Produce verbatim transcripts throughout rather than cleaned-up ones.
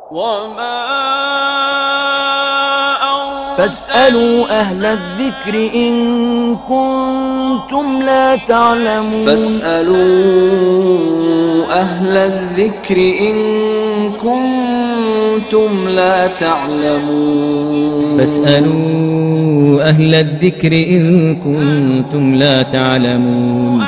وما فاسألوا أهل الذكر إن كنتم لا تعلمون فاسألوا أهل الذكر إن كنتم لا تعلمون فاسألوا أهل الذكر إن كنتم لا تعلمون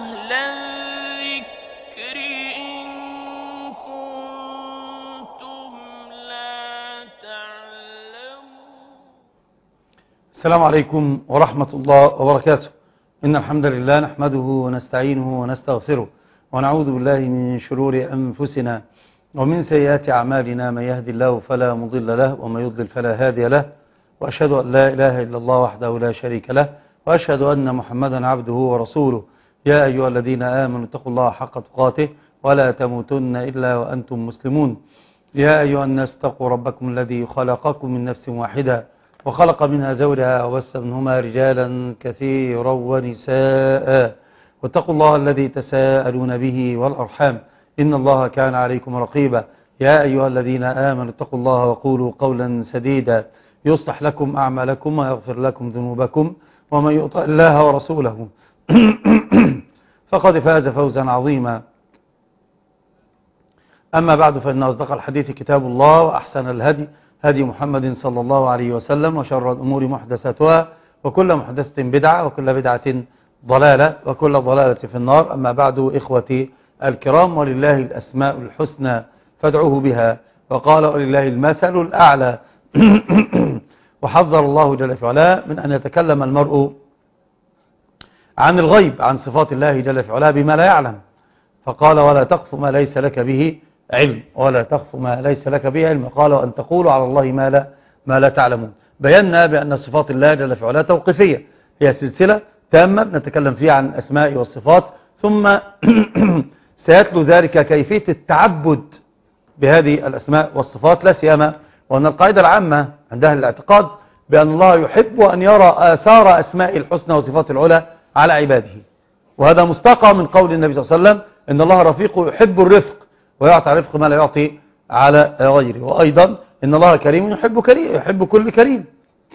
السلام عليكم ورحمة الله وبركاته. إن الحمد لله نحمده ونستعينه ونستغفره ونعوذ بالله من شرور أنفسنا ومن سيئات أعمالنا. من يهدي الله فلا مضل له ومن يضلل فلا هادي له، وأشهد أن لا إله إلا الله وحده لا شريك له، وأشهد أن محمدا عبده ورسوله. يا أيها الذين آمنوا اتقوا الله حق تقاته ولا تموتن إلا وأنتم مسلمون. يا أيها الناس اتقوا ربكم الذي خلقكم من نفس واحدة وخلق منها زوجها وبث منهما رجالا كثيرا ونساء، واتقوا الله الذي تساءلون به والأرحام إن الله كان عليكم رقيبا. يا أيها الذين آمنوا اتقوا الله وقولوا قولا سديدا يصلح لكم أعمالكم ويغفر لكم ذنوبكم، ومن يطع الله ورسوله فقد فاز فوزا عظيما. أما بعد، فإن أصدق الحديث كتاب الله، وأحسن الهدي هدي محمد صلى الله عليه وسلم، وشر الأمور محدثاتها، وكل محدثة بدعة، وكل بدعة ضلالة، وكل ضلالة في النار. أما بعد، إخوتي الكرام، ولله الأسماء الحسنى فادعوه بها، وقال ولله المثل الأعلى. وحذر الله جل في علاه من أن يتكلم المرء عن الغيب، عن صفات الله جل في علاه بما لا يعلم، فقال ولا تقف ما ليس لك به علم، ولا تخف ما ليس لك به علم. قال وأن تقولوا على الله ما لا, ما لا تعلمون. بينا بأن صفات الله جل في علاه توقيفية، هي سلسلة تامة نتكلم فيها عن الأسماء والصفات، ثم سيتلو ذلك كيفية التعبد بهذه الأسماء والصفات، لا سيما وأن القاعدة العامة عند أهل الاعتقاد بأن الله يحب أن يرى آثار أسماء الحسنى وصفات العلى على عباده، وهذا مستقى من قول النبي صلى الله عليه وسلم إن الله رفيق يحب الرفق ويعطي رفق ما لا يعطي على غيره، وأيضا إن الله كريم يحب, كريم يحب كل كريم،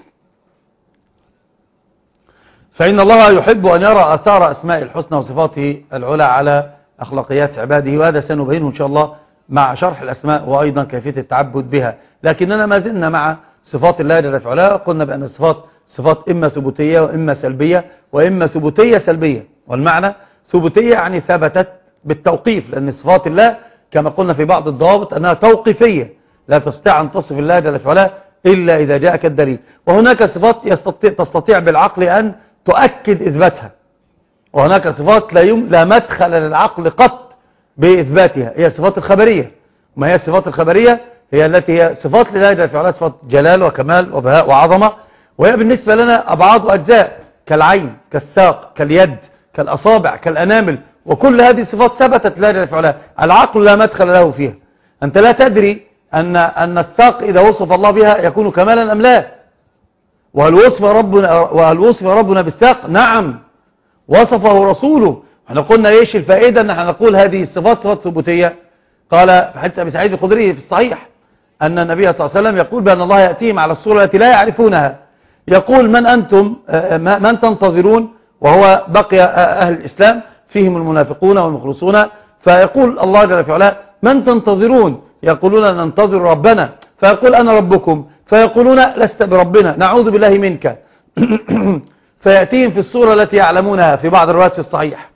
فإن الله يحب أن يرى آثار أسماء الحسنى وصفاته العلى على أخلاقيات عباده، وهذا سنبينه إن شاء الله مع شرح الأسماء وأيضا كيفية التعبد بها. لكننا ما زلنا مع صفات الله جل في علاه. قلنا بأن الصفات صفات إما ثبوتية وإما سلبية، وإما ثبوتية سلبية، والمعنى ثبوتية يعني ثبتت بالتوقيف، لأن صفات الله كما قلنا في بعض الضوابط أنها توقيفية، لا تستطيع أن تصف الله جل في علاه إلا إذا جاءك الدليل. وهناك صفات يستطيع تستطيع بالعقل أن تؤكد إثباتها، وهناك صفات لا, يم لا مدخل للعقل قط بإثباتها، هي الصفات الخبرية. ما هي الصفات الخبرية؟ هي التي هي صفات لله جل في علاه، صفات جلال وكمال وبهاء وعظمة، وهي بالنسبة لنا أبعاد وأجزاء كالعين، كالساق، كاليد، كالأصابع، كالأنامل، وكل هذه الصفات ثبتت لله جل في علاه، العقل لا مدخل له فيها. أنت لا تدري أن أن الساق إذا وصف الله بها يكون كمالا أم لا، وهل وصف ربنا وهل وصف ربنا بالساق؟ نعم، وصفه رسوله. احنا قلنا ايش الفائدة ان احنا نقول هذه الصفات صفات ثبوتية؟ قال في حديث أبي سعيد الخدري في الصحيح أن النبي صلى الله عليه وسلم يقول بأن الله يأتيهم على الصورة التي لا يعرفونها، يقول من أنتم من تنتظرون، وهو بقي أهل الإسلام فيهم المنافقون والمخلصون، فيقول الله جل في علاه من تنتظرون؟ يقولون ننتظر ربنا، فيقول أنا ربكم، فيقولون لست بربنا، نعوذ بالله منك. فيأتيهم في الصورة التي يعلمونها في بعض الروايات في الصحيح،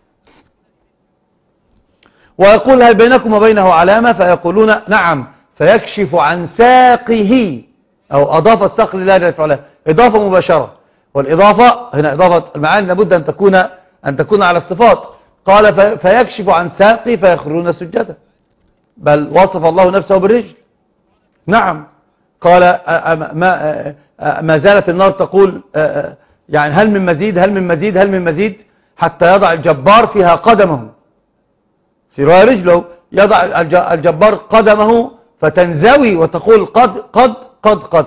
ويقول هل بينكم وبينه علامة؟ فيقولون نعم، فيكشف عن ساقه، أو أضاف الساق لله جل في علاه إضافة مباشرة، والإضافة هنا إضافة المعاني لابد أن تكون أن تكون على الصفات. قال فيكشف عن ساقه فيخرون سجدا، بل وصف الله نفسه بالرجل. نعم، قال ما, ما زالت النار تقول يعني هل من مزيد هل من مزيد هل من مزيد، حتى يضع الجبار فيها قدمه، في رواية رجله، يضع الجبار قدمه فتنزوي وتقول قد قد قد قد.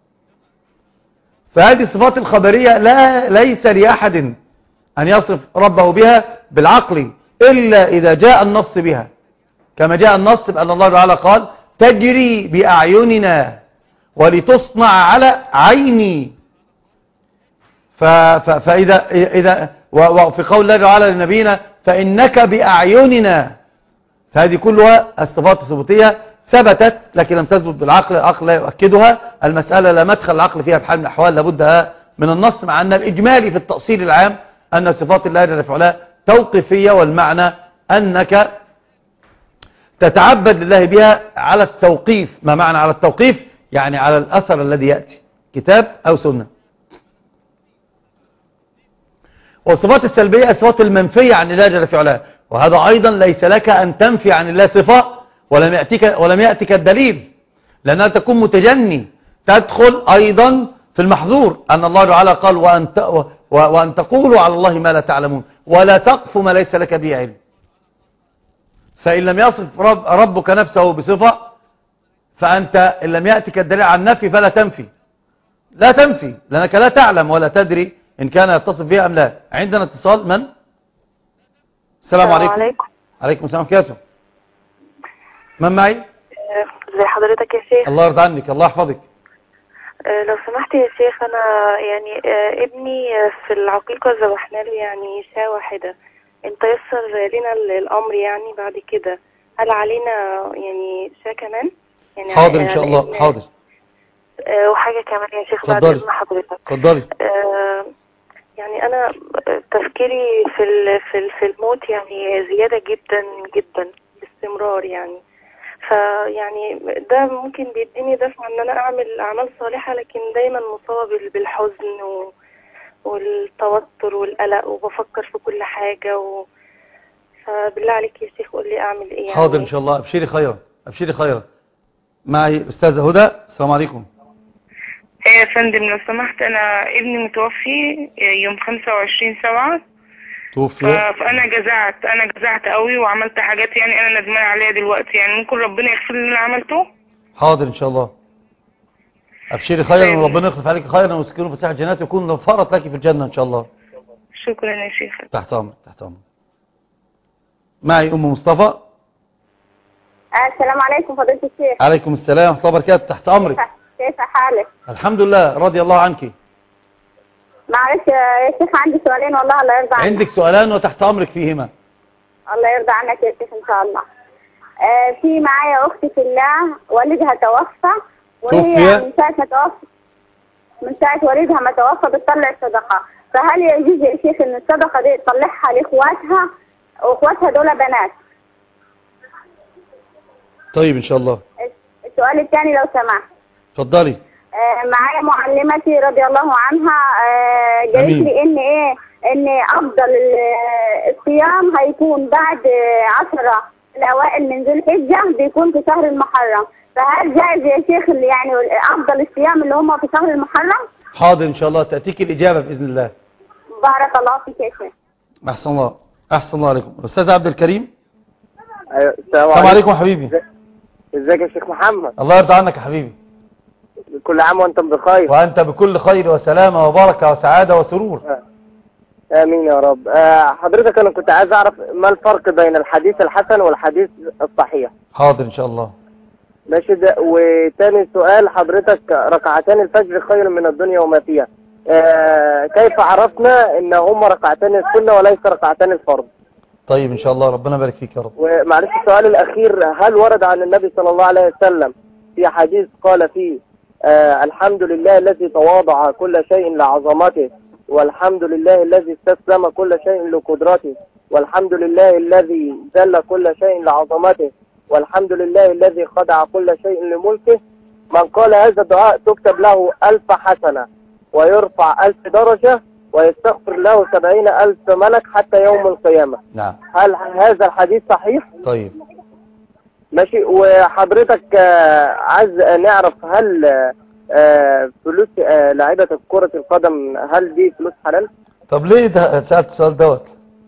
فهذه الصفات الخبرية لا ليس لأحد أن يصف ربه بها بالعقل إلا إذا جاء النص بها، كما جاء النص بأن الله تعالى قال تجري بأعيننا ولتصنع على عيني. ف ف فإذا إذا وفي قول الله تعالى لنبينا فإنك بأعيننا، فهذه كلها الصفات الثبوتية ثبتت لكن لم تثبت بالعقل، العقل لا يؤكدها، المسألة لا مدخل العقل فيها بحال من الأحوال، لابد من النص، مع أن الإجمالي في التأصيل العام أن صفات الله جل وعلا توقيفية، والمعنى أنك تتعبد لله بها على التوقيف. ما معنى على التوقيف؟ يعني على الأثر الذي يأتي كتاب أو سنة. والصفات السلبية الصفات المنفية عن الله جل وعلا، وهذا أيضا ليس لك أن تنفي عن الله صفة ولم يأتيك, ولم يأتيك الدليل، لأنها تكون متجني، تدخل أيضا في المحظور، أن الله تعالى قال وأن, وأن تقولوا على الله ما لا تعلمون ولا تقف ما ليس لك به علم. فإن لم يصف رب ربك نفسه بصفة فأنت إن لم يأتيك الدليل عن النفي فلا تنفي، لا تنفي لأنك لا تعلم ولا تدري إن كان يتصف بها أم لا. عندنا اتصال. من؟ السلام عليكم. عليكم. عليكم السلام عليكم. من معي؟ زي حضرتك يا شيخ. الله يرضى عنك، الله يحفظك. أه لو سمحت يا شيخ، أنا يعني أه ابني في العقيقة ذبحنا له يعني شاة واحدة، انت يسر لنا الأمر يعني بعد كده، هل علينا يعني شاة كمان؟ يعني حاضر إن شاء الله. حاضر. أه وحاجة كمان يا شيخ بعد إذن حضرتك. اتفضلي. أه يعني أنا تفكيري في ال في ال في الموت يعني زيادة جدا جدا باستمرار يعني، فيعني ده ممكن بيديني دفعة ان انا اعمل اعمال صالحة، لكن دايما مصابة بالحزن و... والتوتر والقلق وبفكر في كل حاجة و... فبالله عليك يا شيخ قول لي اعمل ايه يعني. حاضر ان شاء الله. ابشري خيرا، ابشري خيرا. معي استاذة هدى. السلام عليكم. ايه يا فندم لو سمحت، انا ابني متوفي يوم خمسة وعشرين سبعة توفي. فانا جزعت انا جزعت قوي وعملت حاجات يعني انا ندمان عليها دلوقتي، يعني ممكن ربنا يغفر لي اللي انا عملته. حاضر ان شاء الله. ابشري خيرا وربنا يخلف عليك خيرا ويسكنه في ساحة الجنات ويكون فرط لك في الجنة ان شاء الله. شكرا يا شيخ. تحت امرك تحت امرك. معي ام مصطفى. السلام عليكم فضيلة الشيخ. عليكم السلام ورحمة الله وبركاته. تحت امرك. كيف حالك؟ الحمد لله رضي الله عنك. معلش يا شيخ عندي سؤالين والله الله يرضى عنك. عندك سؤالان وتحت امرك فيهما. الله يرضى عنك يا شيخ ان شاء الله. آه في معايا اختي في الله والدها توفى، وهي من ساعة ما توفى من ساعة والدها ما توفى بتطلع صدقة، فهل يجوز يا شيخ ان الصدقة دي تطلعها لاخواتها واخواتها دول بنات؟ طيب ان شاء الله. السؤال الثاني لو سمحت. اتفضلي. آه معايا معلمتي رضي الله عنها آه قالت لي ان ايه ان افضل الصيام هيكون بعد عشرة الاوائل من ذي الحجة، بيكون في شهر المحرم، فهل جائز يا شيخ اللي يعني افضل الصيام اللي هم في شهر المحرم؟ حاضر ان شاء الله تأتيك الاجابة باذن الله. بارك الله فيك يا شيخ. احسن الله احسن الله عليكم. استاذ عبد الكريم. ايوه السلام عليكم. عليكم حبيبي. ازيك يا شيخ محمد؟ الله يرضى عنك يا حبيبي. كل عام وانتم بخير. وانت بكل خير وسلامة وبركة وسعادة وسرور. امين يا رب. أه حضرتك انا كنت عايز اعرف ما الفرق بين الحديث الحسن والحديث الصحيح. حاضر ان شاء الله. ماشي. ده وتاني سؤال حضرتك، ركعتان الفجر خير من الدنيا وما فيها، أه كيف عرفنا ان هم ركعتان السنة وليس ركعتان الفرض؟ طيب ان شاء الله ربنا يبارك فيك يا رب. ومعلش السؤال الاخير، هل ورد عن النبي صلى الله عليه وسلم في حديث قال فيه آه الحمد لله الذي تواضع كل شيء لعظمته، والحمد لله الذي استسلم كل شيء لقدرته، والحمد لله الذي ذل كل شيء لعظمته، والحمد لله الذي خضع كل شيء لملكه، من قال هذا الدعاء تكتب له ألف حسنة ويرفع ألف درجة ويستغفر له سبعين ألف ملك حتى يوم القيامة. نعم. هل هذا الحديث صحيح؟ طيب ماشي. وحضرتك عايز نعرف هل فلوس لاعيبة كرة القدم هل دي فلوس حلال؟ طب ليه ده سألت السؤال دوت؟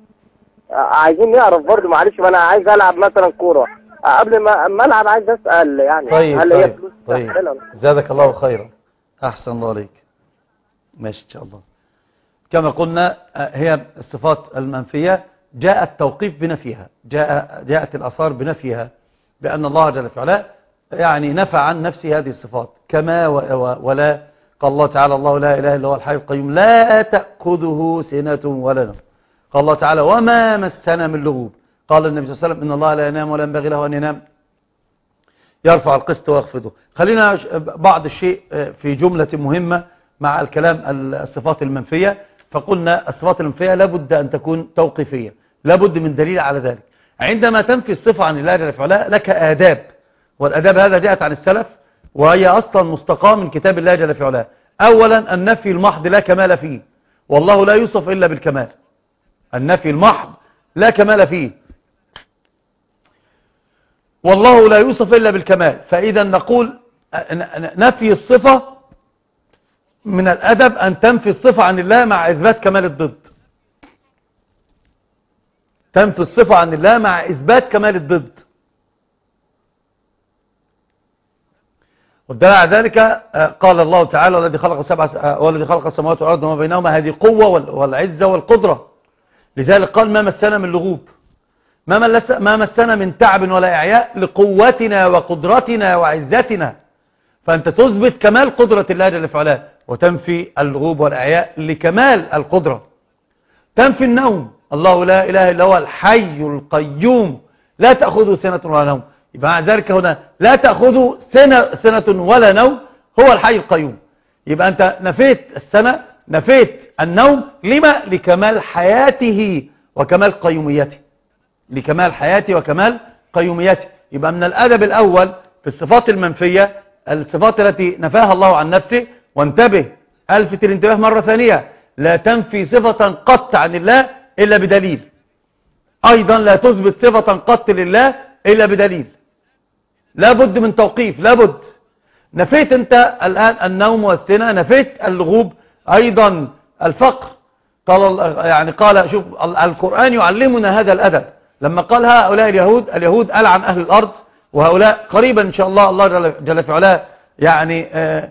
عايزين نعرف برضو معلش، ما انا عايز العب مثلا كورة قبل ما ما العب، عايز اسال يعني طيب هل طيب هي فلوس طيب حلال؟ زادك الله خيرا. احسن الله عليك. ماشي ان شاء الله. كما قلنا هي الصفات المنفية جاء التوقيف بنفيها، جاء جاءت الآثار بنفيها، بأن الله جل وعلا يعني نفى عن نفسه هذه الصفات كما ولا. قال الله تعالى الله لا إله إلا هو الحي القيوم لا تأخذه سنة ولا نوم. قال الله تعالى وما مسنا من لغوب. قال النبي صلى الله عليه وسلم إن الله لا ينام ولا ينبغي له أن ينام يرفع القسط ويخفضه. خلينا بعض الشيء في جملة مهمة مع الكلام الصفات المنفية. فقلنا الصفات المنفية لابد أن تكون توقيفية، لابد من دليل على ذلك. عندما تنفي الصفة عن الله جل وعلا لك آداب، والآداب هذا جاءت عن السلف وهي أصلا مستقاة من كتاب الله جل وعلا. أولا النفي المحض لا كمال فيه، والله لا يوصف إلا بالكمال. النفي المحض لا كمال فيه، والله لا يوصف إلا بالكمال. فإذا نقول نفي الصفة من الأدب أن تنفي الصفة عن الله مع إثبات كمال الضد. تنفي الصفة عن الله مع إثبات كمال الضد. والدليل على ذلك قال الله تعالى والذي خلق السبع والذي خلق السماوات والأرض وما بينهما هذه قوة والعزة والقدرة. لذلك قال ما مسنا من لغوب، ما مسنا من تعب ولا إعياء لقوتنا وقدرتنا وعزتنا. فأنت تثبت كمال قدرة الله جل وعلا وتنفي اللغوب والإعياء لكمال القدرة. تنفي النوم، الله لا إله إلا هو الحي القيوم لا تأخذه سنة ولا نوم. يبقى مع ذلك هنا لا تأخذه سنة, سنة ولا نوم، هو الحي القيوم. يبقى أنت نفيت السنة، نفيت النوم، لما؟ لكمال حياته وكمال قيوميته، لكمال حياته وكمال قيوميته. يبقى من الأدب الأول في الصفات المنفية الصفات التي نفاها الله عن نفسه. وانتبه، ألفت الانتباه مرة ثانية، لا تنفي صفة قط عن الله إلا بدليل. أيضا لا تثبت صفة قط لله إلا بدليل. لابد من توقيف، لابد. نفيت أنت الآن النوم والسنة، نفيت اللغوب، أيضا الفقر. قال يعني قال شوف القرآن يعلمنا هذا الأدب لما قال هؤلاء اليهود اليهود ألعن أهل الأرض، وهؤلاء قريبا إن شاء الله الله جل في علاه يعني آآ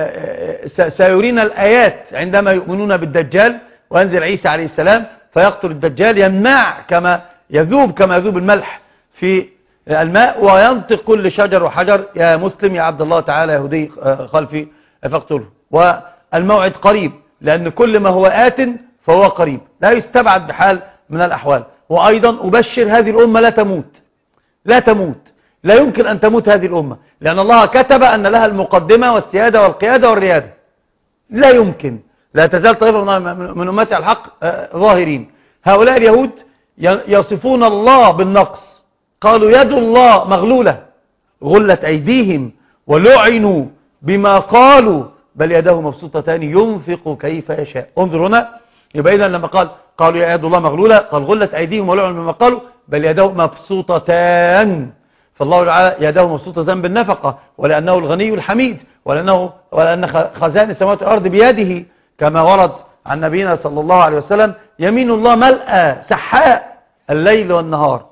آآ سيرينا الآيات عندما يؤمنون بالدجال، وينزل عيسى عليه السلام فيقتل الدجال، يمنع كما يذوب كما يذوب الملح في الماء، وينطق كل شجر وحجر يا مسلم يا عبد الله تعالى يهودي خلفي فاقتله. والموعد قريب، لأن كل ما هو آت فهو قريب، لا يستبعد بحال من الأحوال. وأيضا أبشر هذه الأمة لا تموت، لا تموت، لا يمكن أن تموت هذه الأمة، لأن الله كتب أن لها المقدمة والسيادة والقيادة والريادة. لا يمكن، لا تزال طائفة من أمتي الحق ظاهرين. هؤلاء اليهود يصفون الله بالنقص، قالوا يد الله مغلولة غلت أيديهم ولعنوا بما قالوا بل يده مبسوطتان ينفق كيف يشاء. انظر هنا، يبقى إذن لما قال قالوا يا يد الله مغلولة، قال غلت أيديهم ولعنوا بما قالوا بل يده مبسوطتان. فالله تعالى يده مبسوطتان بالنفقة، ولأنه الغني الحميد، ولأنه ولأن خزائن السماوات والأرض بيده، كما ورد عن نبينا صلى الله عليه وسلم يمين الله ملأى سحاء الليل والنهار.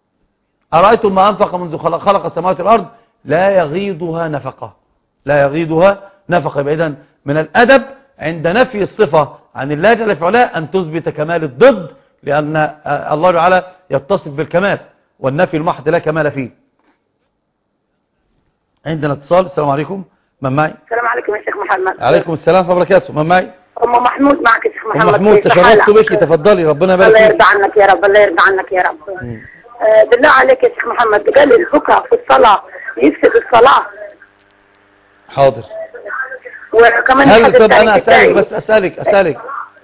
أرأيتم ما أنفق منذ خلق, خلق السماوات والأرض لا يغيضها نفقة، لا يغيضها نفقة. يبقى إذن من الأدب عند نفي الصفة عن الله جل وعلا أن تثبت كمال الضد، لأن الله تعالى يتصف بالكمال، والنفي المحض لا كمال فيه. عندنا اتصال. السلام عليكم، من معي؟ السلام عليكم يا شيخ محمد. عليكم السلام ورحمة الله وبركاته. من معي؟ أم محمود معك يا شيخ محمد. أم محمود تشرفت بك، تفضلي، ربنا يبارك فيك. الله يرضى عنك يا رب، الله يرضى عنك يا رب. آه بالله عليك يا شيخ محمد، قال البكاء في الصلاة يفسد الصلاة. حاضر. وكمان هل طب أنا أسألك بس أسألك أسألك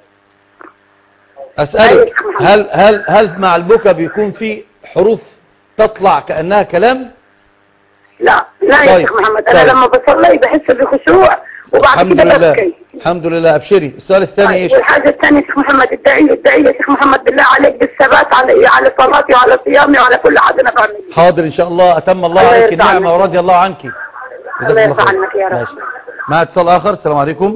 أسألك هل هل هل مع البكاء بيكون في حروف تطلع كأنها كلام؟ لا لا يا شيخ محمد، أنا طيب. لما بصلي بحس بخشوع وبعد كده ببكي. الحمد لله. أبشري. السؤال الثاني إيش؟ والحاجة الثانية يا شيخ محمد، ادعي ادعي يا شيخ محمد بالله عليك بالثبات على على صلاتي وعلى صيامي وعلى كل حاجة أنا بعملها. حاضر إن شاء الله. أتم الله عليك النعمة ورضي الله عنك. الله يرضى عنك يا رب. مع اتصال آخر. السلام عليكم.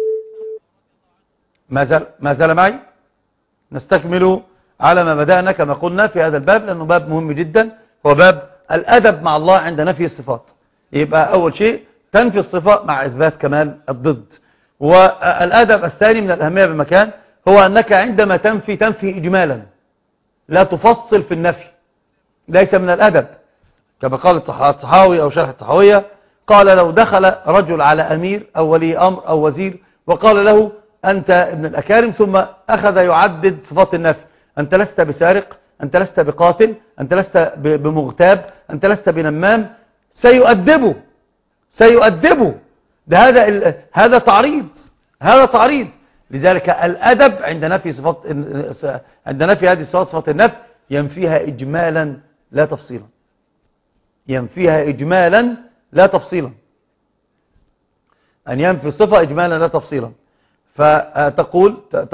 ما زال ما زال معي. نستكمل على ما بدأنا كما قلنا في هذا الباب، لأنه باب مهم جدا، هو باب الأدب مع الله عند نفي الصفات. يبقى أول شيء تنفي الصفة مع إثبات كمال الضد. والأدب الثاني من الأهمية بمكان هو أنك عندما تنفي تنفي إجمالا، لا تفصل في النفي، ليس من الأدب كما قال الطحاوي أو شرح الطحاوية، قال لو دخل رجل على أمير أو ولي أمر أو وزير وقال له أنت ابن الأكارم، ثم أخذ يعدد صفات النفي: أنت لست بسارق، أنت لست بقاتل، أنت لست بمغتاب، أنت لست بنمام، سيؤدبه سيؤدبه ده هذا هذا تعريض هذا تعريض. لذلك الأدب عند نفي صفات عند نفي هذه الصفات، صفات النفي، ينفيها إجمالا لا تفصيلا، ينفيها إجمالا لا تفصيلا، أن ينفي الصفة إجمالا لا تفصيلا. فتقول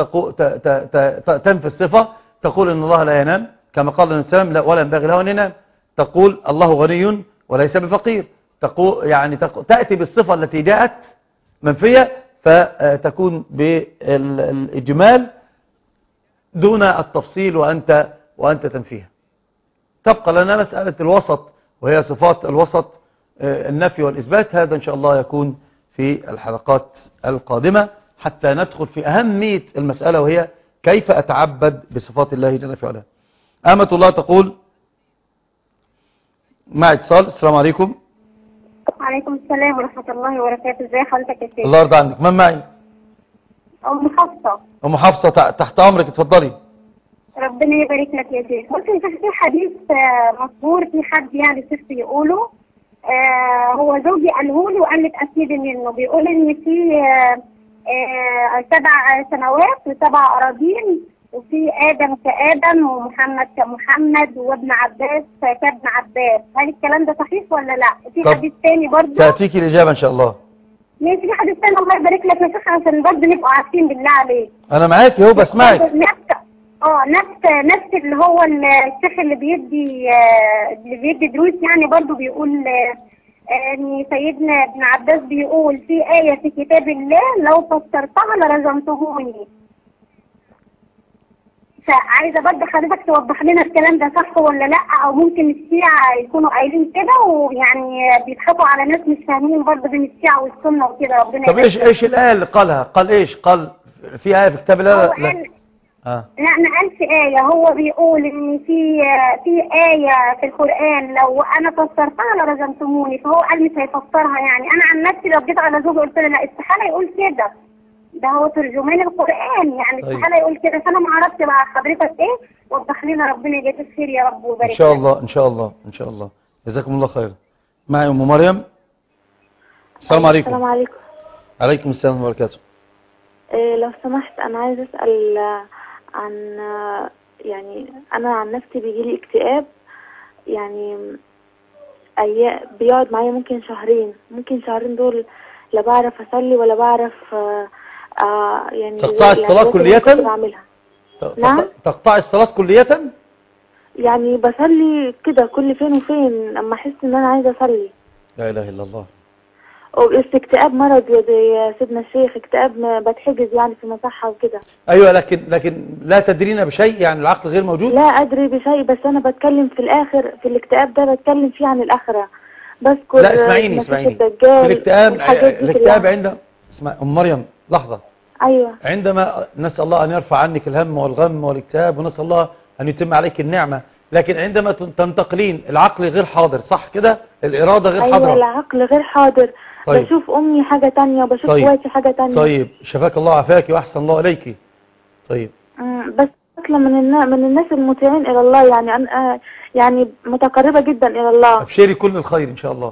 تنفي الصفة، تقول إن الله لا ينام كما قال النبي صلى الله عليه وسلم ولا ينبغي له أن ينام، تقول الله غني وليس بفقير، تقول يعني تأتي بالصفة التي جاءت منفية، فتكون بالإجمال دون التفصيل وأنت وأنت تنفيها. تبقى لنا مسألة الوسط، وهي صفات الوسط، النفي والإثبات. هذا إن شاء الله يكون في الحلقات القادمة حتى ندخل في أهمية المسألة، وهي كيف أتعبد بصفات الله جل في علاه. أمة الله تقول: مع اتصال. السلام عليكم. وعليكم السلام ورحمة الله وبركاته. ازي حضرتك يا شيخ؟ الله يرضى عنك. من معي؟ أم حفصة. أم حفصة تحت أمرك، اتفضلي. ربنا يبارك لك يا شيخ. ممكن في حديث مشهور في حد يعني شيخ بيقوله، آه هو زوجي قاله لي وقال لي اتأكدي منه، بيقول ان في آه آه سبع سنوات وسبع أراضين، وفي آدم كآدم ومحمد كمحمد وابن عباس كابن عباس. هل الكلام ده صحيح ولا لا؟ في حديث تاني برضه تأتيكي الإجابة إن شاء الله. ماشي. في حديث تاني الله يبارك لك يا شيخ عشان برضه نبقوا عارفين بالله عليك. أنا معاك اهو بسمعك. نفس اه نفس نفس اللي هو الشيخ اللي بيدي اللي بيدي دروس يعني برضه بيقول ان سيدنا ابن عباس بيقول في آية في كتاب الله لو فسرتها لرجمتهوني. فعايزة برضه حضرتك توضح لنا الكلام ده صح ولا لا، او ممكن الشيعة يكونوا قايلين كده ويعني بيضحكوا على ناس مش فاهمين برضه بين الشيعة والسنة وكده. ربنا طب ايش ايش الآية اللي قالها؟ قال ايش؟ قال في آية في كتاب الله؟ لا لا آه. لا ما قالش آية، هو بيقول ان في في آية في القرآن لو انا فسرتها لرجمتموني، فهو قال مش هيفسرها. يعني انا عن نفسي لو جيت على زوجي قلت له لا استحالة يقول كده، ده هو ترجمان القرآن يعني استحالة يقول كده. فانا ما عرفت بقى حضرتك ايه، وضح لنا ربنا يجازيك خير يا رب ويبارك. ان شاء الله ان شاء الله ان شاء الله. جزاكم الله خيرا. معي ام مريم. السلام عليكم. السلام عليكم. عليكم السلام ورحمة الله وبركاته. إيه لو سمحت انا عايز اسال عن يعني انا عن نفسي بيجيلي اكتئاب، يعني ايام بيقعد معايا ممكن شهرين، ممكن شهرين دول لا بعرف اصلي ولا بعرف آه آه يعني تقطع الصلاة كلية؟ نعم تقطع الصلاة كلية؟ يعني بصلي كده كل فين وفين اما احس ان انا عايزه اصلي. لا اله الا الله. اكتئاب مرض يا سيدنا الشيخ، اكتئاب بتحجز يعني في مصحة وكده. ايوه لكن لكن لا تدرين بشيء، يعني العقل غير موجود؟ لا ادري بشيء، بس انا بتكلم في الاخر في الاكتئاب ده بتكلم فيه عن الاخرة، بذكر لا اسمعيني اسمعيني في الاكتئاب الاكتئاب عند اسمع ام مريم لحظة. ايوه عندما نسأل الله ان يرفع عنك الهم والغم والاكتئاب ونسأل الله ان يتم عليك النعمة، لكن عندما تنتقلين العقل غير حاضر صح كده، الإرادة غير أيوة حاضرة. ايوه العقل غير حاضر. طيب. بشوف امي حاجة تانية وبشوف اخواتي طيب. حاجة تانية. طيب شفاك الله عافاك واحسن الله اليك. طيب بس اصلا من الناس من الناس المطيعين الى الله، يعني انا يعني متقربة جدا الى الله. ابشري كل الخير ان شاء الله.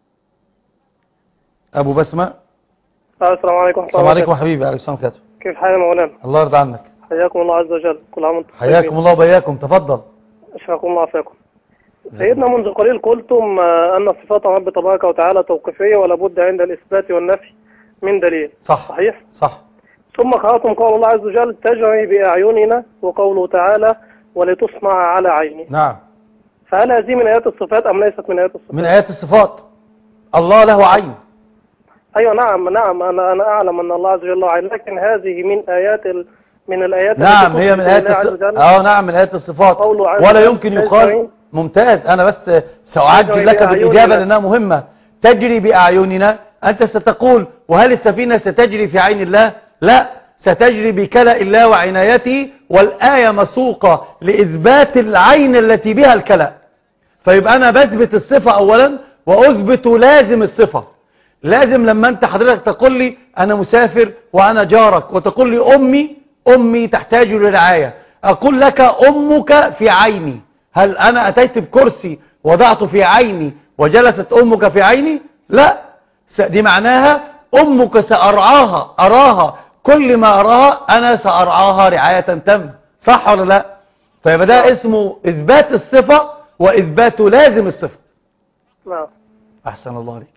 ابو بسمة. السلام عليكم. السلام عليكم حبيبي. عليكم السلام عليكم. كيف حالك مولانا؟ الله يرضى عنك. حياكم الله عز وجل. كل عام وانتم بخير. حياكم الله وبياكم. تفضل. شفاكم الله عافاكم. سيدنا منذ قليل قلتم أن صفات رب تبارك وتعالى توقيفية ولا بد عند الإثبات والنفي من دليل. صح. صحيح؟ صح. ثم قرأتم قول الله عز وجل تجري بأعيننا، وقوله تعالى ولتصنع على عيني. نعم. فهل هذه من آيات الصفات أم ليست من آيات الصفات؟ من آيات الصفات. الله له عين. أيوة نعم نعم أنا أنا أعلم أن الله عز وجل له عين، لكن هذه من آيات ال... من الآيات. نعم هي من آيات الصفات. اه نعم من آيات الصفات. ولا يمكن يقال. ممتاز. أنا بس سأعجل لك بالإجابة لأنها مهمة. تجري بأعيننا، أنت ستقول وهل السفينة ستجري في عين الله؟ لا، ستجري بكلاء الله وعنايته، والآية مسوقة لإثبات العين التي بها الكلاء. فيبقى أنا بثبت الصفة أولا وأثبت لازم الصفة. لازم لما أنت حضرتك تقول لي أنا مسافر وأنا جارك وتقول لي أمي أمي تحتاج لرعاية، أقول لك أمك في عيني. هل أنا أتيت بكرسي وضعته في عيني وجلست أمك في عيني؟ لا، دي معناها أمك سأرعاها، أراها كل ما أراها أنا سأرعاها رعاية تم. صح ولا لا؟ فيبقى ده اسمه إثبات الصفة وإثبات لازم الصفة. نعم. أحسن الله عليك،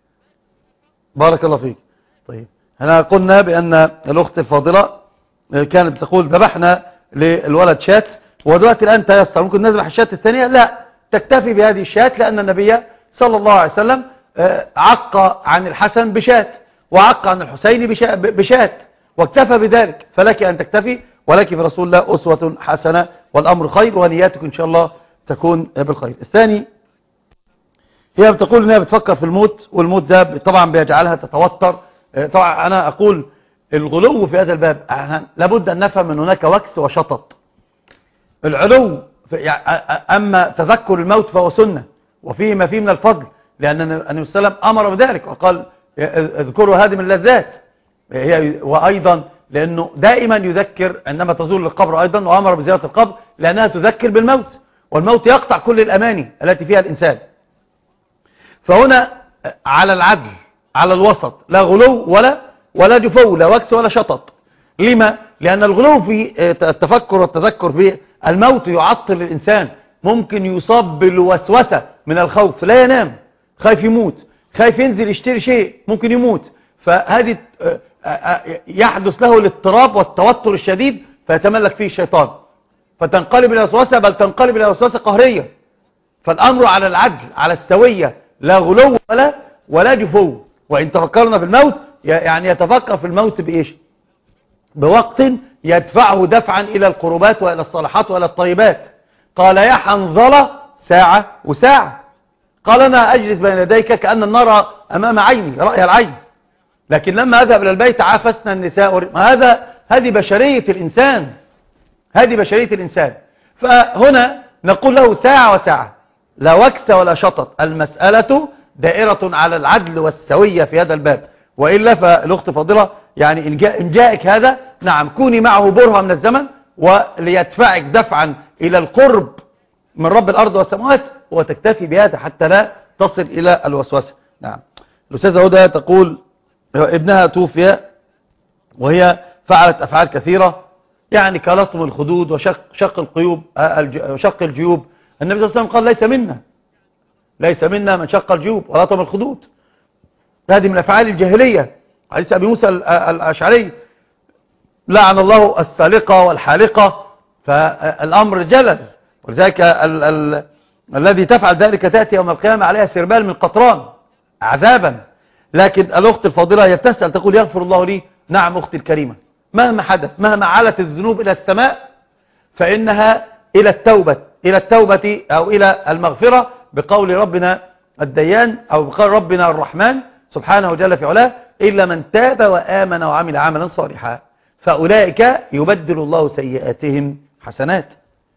بارك الله فيك. طيب هنا قلنا بأن الأخت الفاضلة كانت بتقول ذبحنا للولد شات، ودلوقتي الآن تيسر ممكن نذبح الشات الثانية. لا، تكتفي بهذه الشات، لأن النبي صلى الله عليه وسلم عق عن الحسن بشات وعق عن الحسين بشات واكتفى بذلك، فلك أن تكتفي، ولك في رسول الله أسوة حسنة، والأمر خير ونياتك إن شاء الله تكون بالخير. الثاني هي بتقول إنها بتفكر في الموت، والموت ده طبعا بيجعلها تتوتر. طبعا أنا أقول الغلو في هذا الباب لابد أن نفهم أن هناك وكس وشطط. العلو أما تذكر الموت فهو سنة وفيه ما فيه من الفضل، لأن النبي صلى الله عليه وسلم أمر بذلك وقال اذكروا هذه من اللذات، وأيضا لأنه دائما يذكر عندما تزور القبر أيضا، وأمر بزيارة القبر لأنها تذكر بالموت، والموت يقطع كل الأماني التي فيها الإنسان. فهنا على العدل، على الوسط، لا غلو ولا ولا جفو، لا وكس ولا شطط. لما؟ لأن الغلو في التفكر والتذكر في الموت يعطل الإنسان، ممكن يصاب بالوسوسة من الخوف، لا ينام، خايف يموت، خايف ينزل يشتري شيء ممكن يموت، فهذه يحدث له الاضطراب والتوتر الشديد فيتملك فيه الشيطان، فتنقلب إلى وسوسة، بل تنقلب إلى وسوسة قهرية. فالأمر على العدل، على السوية، لا غلو ولا ولا جفو. وإن تفكرنا في الموت يعني يتفكر في الموت بإيش؟ بوقت يدفعه دفعا إلى القربات وإلى الصالحات وإلى الطيبات. قال يا حنظلة ساعة وساعة، قال أنا أجلس بين يديك كأن النار أمام عيني رأي العين، لكن لما أذهب إلى البيت عافسنا النساء. هذا هذه بشرية الإنسان، هذه بشرية الإنسان. فهنا نقول له ساعة وساعة، لا وكس ولا شطط، المسألة دائرة على العدل والسوية في هذا الباب. وإلا فالأخت فاضلة يعني إن, جاء إن جاءك هذا نعم كوني معه برهة من الزمن وليدفعك دفعا إلى القرب من رب الأرض والسماوات، وتكتفي بهذا حتى لا تصل إلى الوسوسة. نعم. الأستاذة هدى تقول ابنها توفي وهي فعلت أفعال كثيرة، يعني كلطم الخدود وشق شق القيوب شق الجيوب. النبي صلى الله عليه وسلم قال ليس منا ليس منا من شق الجيوب ولطم الخدود. هذه من أفعال الجاهلية. حديث أبي موسى الأشعري لعن الله السالقة والحالقة، فالأمر جلل. ولذلك ال ال الذي تفعل ذلك تأتي يوم القيامة عليها سربال من قطران عذابا. لكن الأخت الفاضلة هي بتسأل تقول يغفر الله لي. نعم أختي الكريمة، مهما حدث، مهما علت الذنوب إلى السماء فإنها إلى التوبة إلى التوبة أو إلى المغفرة بقول ربنا الديان أو بقول ربنا الرحمن سبحانه وجل في علاه إلا من تاب وآمن وعمل عملا صالحا فأولئك يبدل الله سيئاتهم حسنات.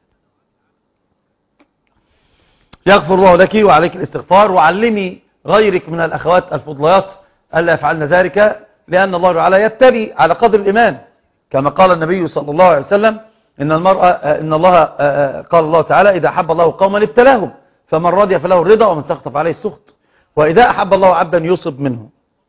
يغفر الله لك وعليك الاستغفار، وعلمي غيرك من الأخوات الفضليات ألا يفعلن ذلك، لأن الله تعالى يبتلي على قدر الإيمان، كما قال النبي صلى الله عليه وسلم إن المرأة إن الله قال الله تعالى إذا أحب الله قوما ابتلاهم فمن رضي فله الرضا ومن سخط فعليه السخط، وإذا أحب الله عبدا يصب منه.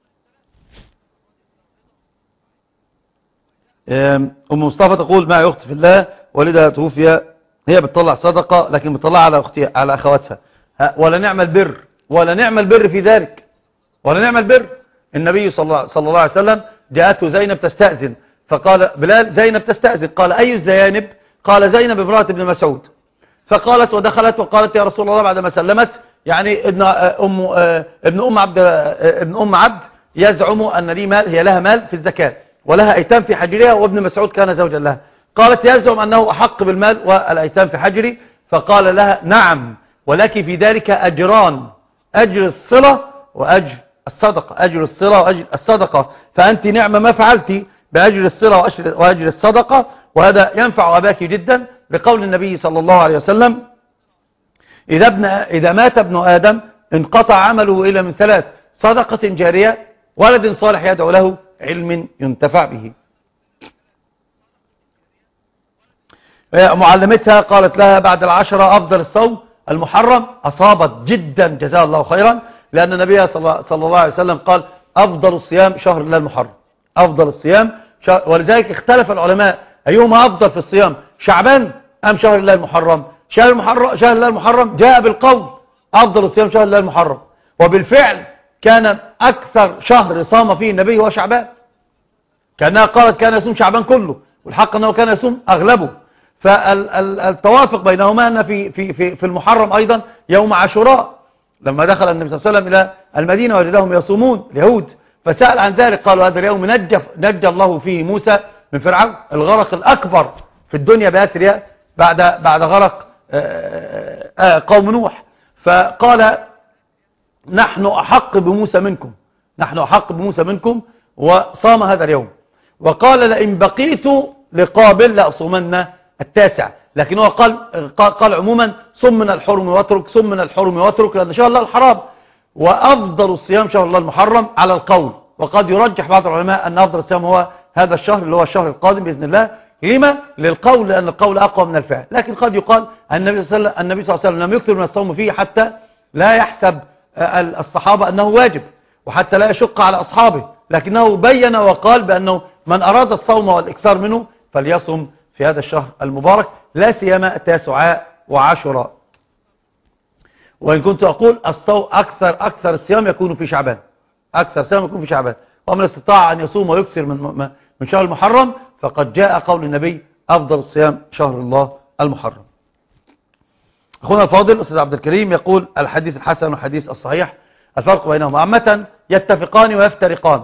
أم مصطفى تقول معي أخت في الله والدها توفي، هي بتطلع صدقة لكن بتطلع على أختها على أخواتها، ولا نعمل بر ولا نعمل بر في ذلك ولا نعمل بر. النبي صلى الله, صلى الله عليه وسلم جاءته زينب تستأذن فقال بلال زينب تستأذن، قال أي الزيانب؟ قال زينب امرأة ابن مسعود. فقالت ودخلت وقالت يا رسول الله بعدما سلمت يعني ابن أم ابن أم عبد ابن أم عبد يزعم أن لي مال، هي لها مال في الزكاة ولها أيتام في حجرها وابن مسعود كان زوجا لها. قالت يزعم أنه أحق بالمال والأيتام في حجري، فقال لها نعم ولك في ذلك أجران، أجر الصلة وأجر الصدقة، أجر الصلة وأجر الصدقة، فأنت نعمة ما فعلتي بأجر الصلة وأجر الصدقة. وهذا ينفع أباك جدا بقول النبي صلى الله عليه وسلم إذا, ابن إذا مات ابن آدم انقطع عمله إلى من ثلاث: صدقة جارية، ولد صالح يدعو له، علم ينتفع به. معلمتها قالت لها بعد العشرة أفضل الصوم المحرم. أصابت جدا جزاها الله خيرا، لأن النبي صلى الله عليه وسلم قال أفضل الصيام شهر الله المحرم، أفضل الصيام شهر. ولذلك اختلف العلماء أيهما أفضل في الصيام، شعبان أم شهر الله المحرم. شهر المحرم شهر الله المحرم جاء بالقول أفضل الصيام شهر الله المحرم، وبالفعل كان أكثر شهر صام فيه النبي هو شعبان، كأنها قالت كان يصوم شعبان كله، والحق أنه كان يصوم أغلبه. فالتوافق بينهما أن في, في, في, في المحرم أيضا يوم عاشوراء، لما دخل النبي صلى الله عليه وسلم إلى المدينة وجدهم يصومون اليهود، فسأل عن ذلك، قالوا هذا اليوم نجى, نجى الله فيه موسى من فرعون، الغرق الأكبر في الدنيا بأسرها بعد, بعد غرق قوم نوح. فقال نحن أحق بموسى منكم، نحن أحق بموسى منكم، وصام هذا اليوم. وقال لئن بقيت لقابل لأصومن التاسع، لكن هو قال, قال عموما صم من الحرم واترك، صم من الحرم واترك، لأن شهر الله الحرام. وأفضل الصيام شهر الله المحرم على القول، وقد يرجح بعض العلماء أن أفضل الصيام هو هذا الشهر اللي هو الشهر القادم بإذن الله. لما؟ للقول، لأن القول أقوى من الفعل. لكن قد يقال النبي صلى الله عليه وسلم لم يكثر من الصوم فيه حتى لا يحسب الصحابة أنه واجب، وحتى لا يشق على أصحابه، لكنه بين وقال بأنه من أراد الصوم والإكثار منه فليصم في هذا الشهر المبارك، لا سيما التاسعاء وعاشوراء. وإن كنت أقول الصوم أكثر أكثر الصيام يكون في شعبان، أكثر الصيام يكون في شعبان، ومن استطاع أن يصوم ويكثر من من شهر المحرم فقد جاء قول النبي أفضل الصيام شهر الله المحرم. أخونا الفاضل أستاذ عبد الكريم يقول الحديث الحسن والحديث الصحيح الفرق بينهما عامة يتفقان ويفترقان.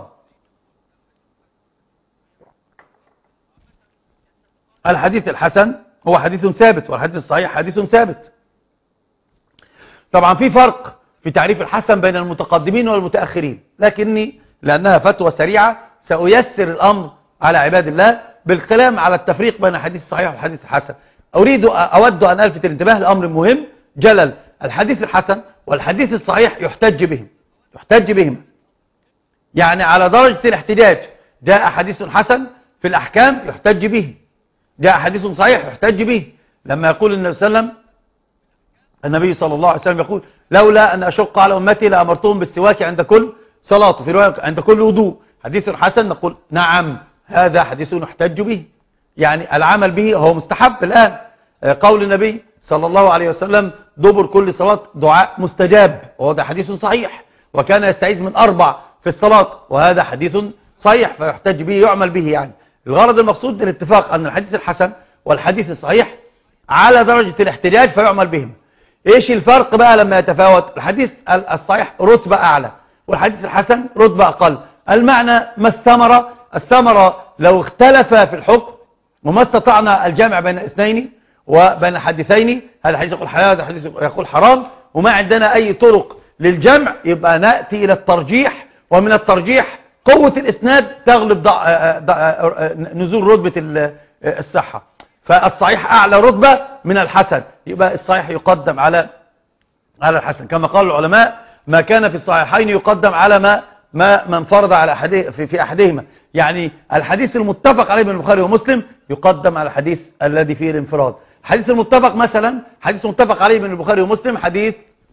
الحديث الحسن هو حديث ثابت، والحديث الصحيح حديث ثابت. طبعا في فرق في تعريف الحسن بين المتقدمين والمتأخرين، لكني لأنها فتوى سريعة سأيسر الأمر على عباد الله بالكلام على التفريق بين الحديث الصحيح والحديث الحسن. أريد أود أن ألفت الانتباه لأمر مهم جلل: الحديث الحسن والحديث الصحيح يحتج بهم، يحتج بهم يعني على درجة الاحتجاج. جاء حديث حسن في الأحكام يحتج به، جاء حديث صحيح يحتج به. لما يقول النبي صلى الله عليه وسلم النبي صلى الله عليه وسلم يقول لولا أن أشق على أمتي لأمرتهم بالسواك عند كل صلاة، في رواية عند كل وضوء. حديث حسن نقول نعم هذا حديث يحتج به، يعني العمل به هو مستحب. الآن قول النبي صلى الله عليه وسلم دبر كل صلاة دعاء مستجاب، وهذا حديث صحيح. وكان يستعيذ من أربع في الصلاة، وهذا حديث صحيح فيحتج به يعمل به. يعني الغرض المقصود الاتفاق أن الحديث الحسن والحديث الصحيح على درجة الاحتجاج فيعمل بهم. ايش الفرق بقى لما يتفاوت؟ الحديث الصحيح رتبة أعلى والحديث الحسن رتبة أقل. المعنى ما الثمرة؟ الثمرة لو اختلف في الحكم وما استطعنا الجمع بين اثنين وبين حديثين، هذا الحديث يقول حلال هذا الحديث يقول حرام، وما عندنا أي طرق للجمع، يبقى نأتي إلى الترجيح، ومن الترجيح قوة الإسناد تغلب ضع... ضع... نزول رتبة الصحة. فالصحيح أعلى رتبة من الحسن، يبقى الصحيح يقدم على على الحسن. كما قال العلماء ما كان في الصحيحين يقدم على ما ما من فرض على أحده في, في أحدهما. يعني الحديث المتفق عليه من البخاري ومسلم يقدم على الحديث الذي فيه الانفراد. الحديث المتفق مثلا حديث متفق عليه من البخاري ومسلم حديث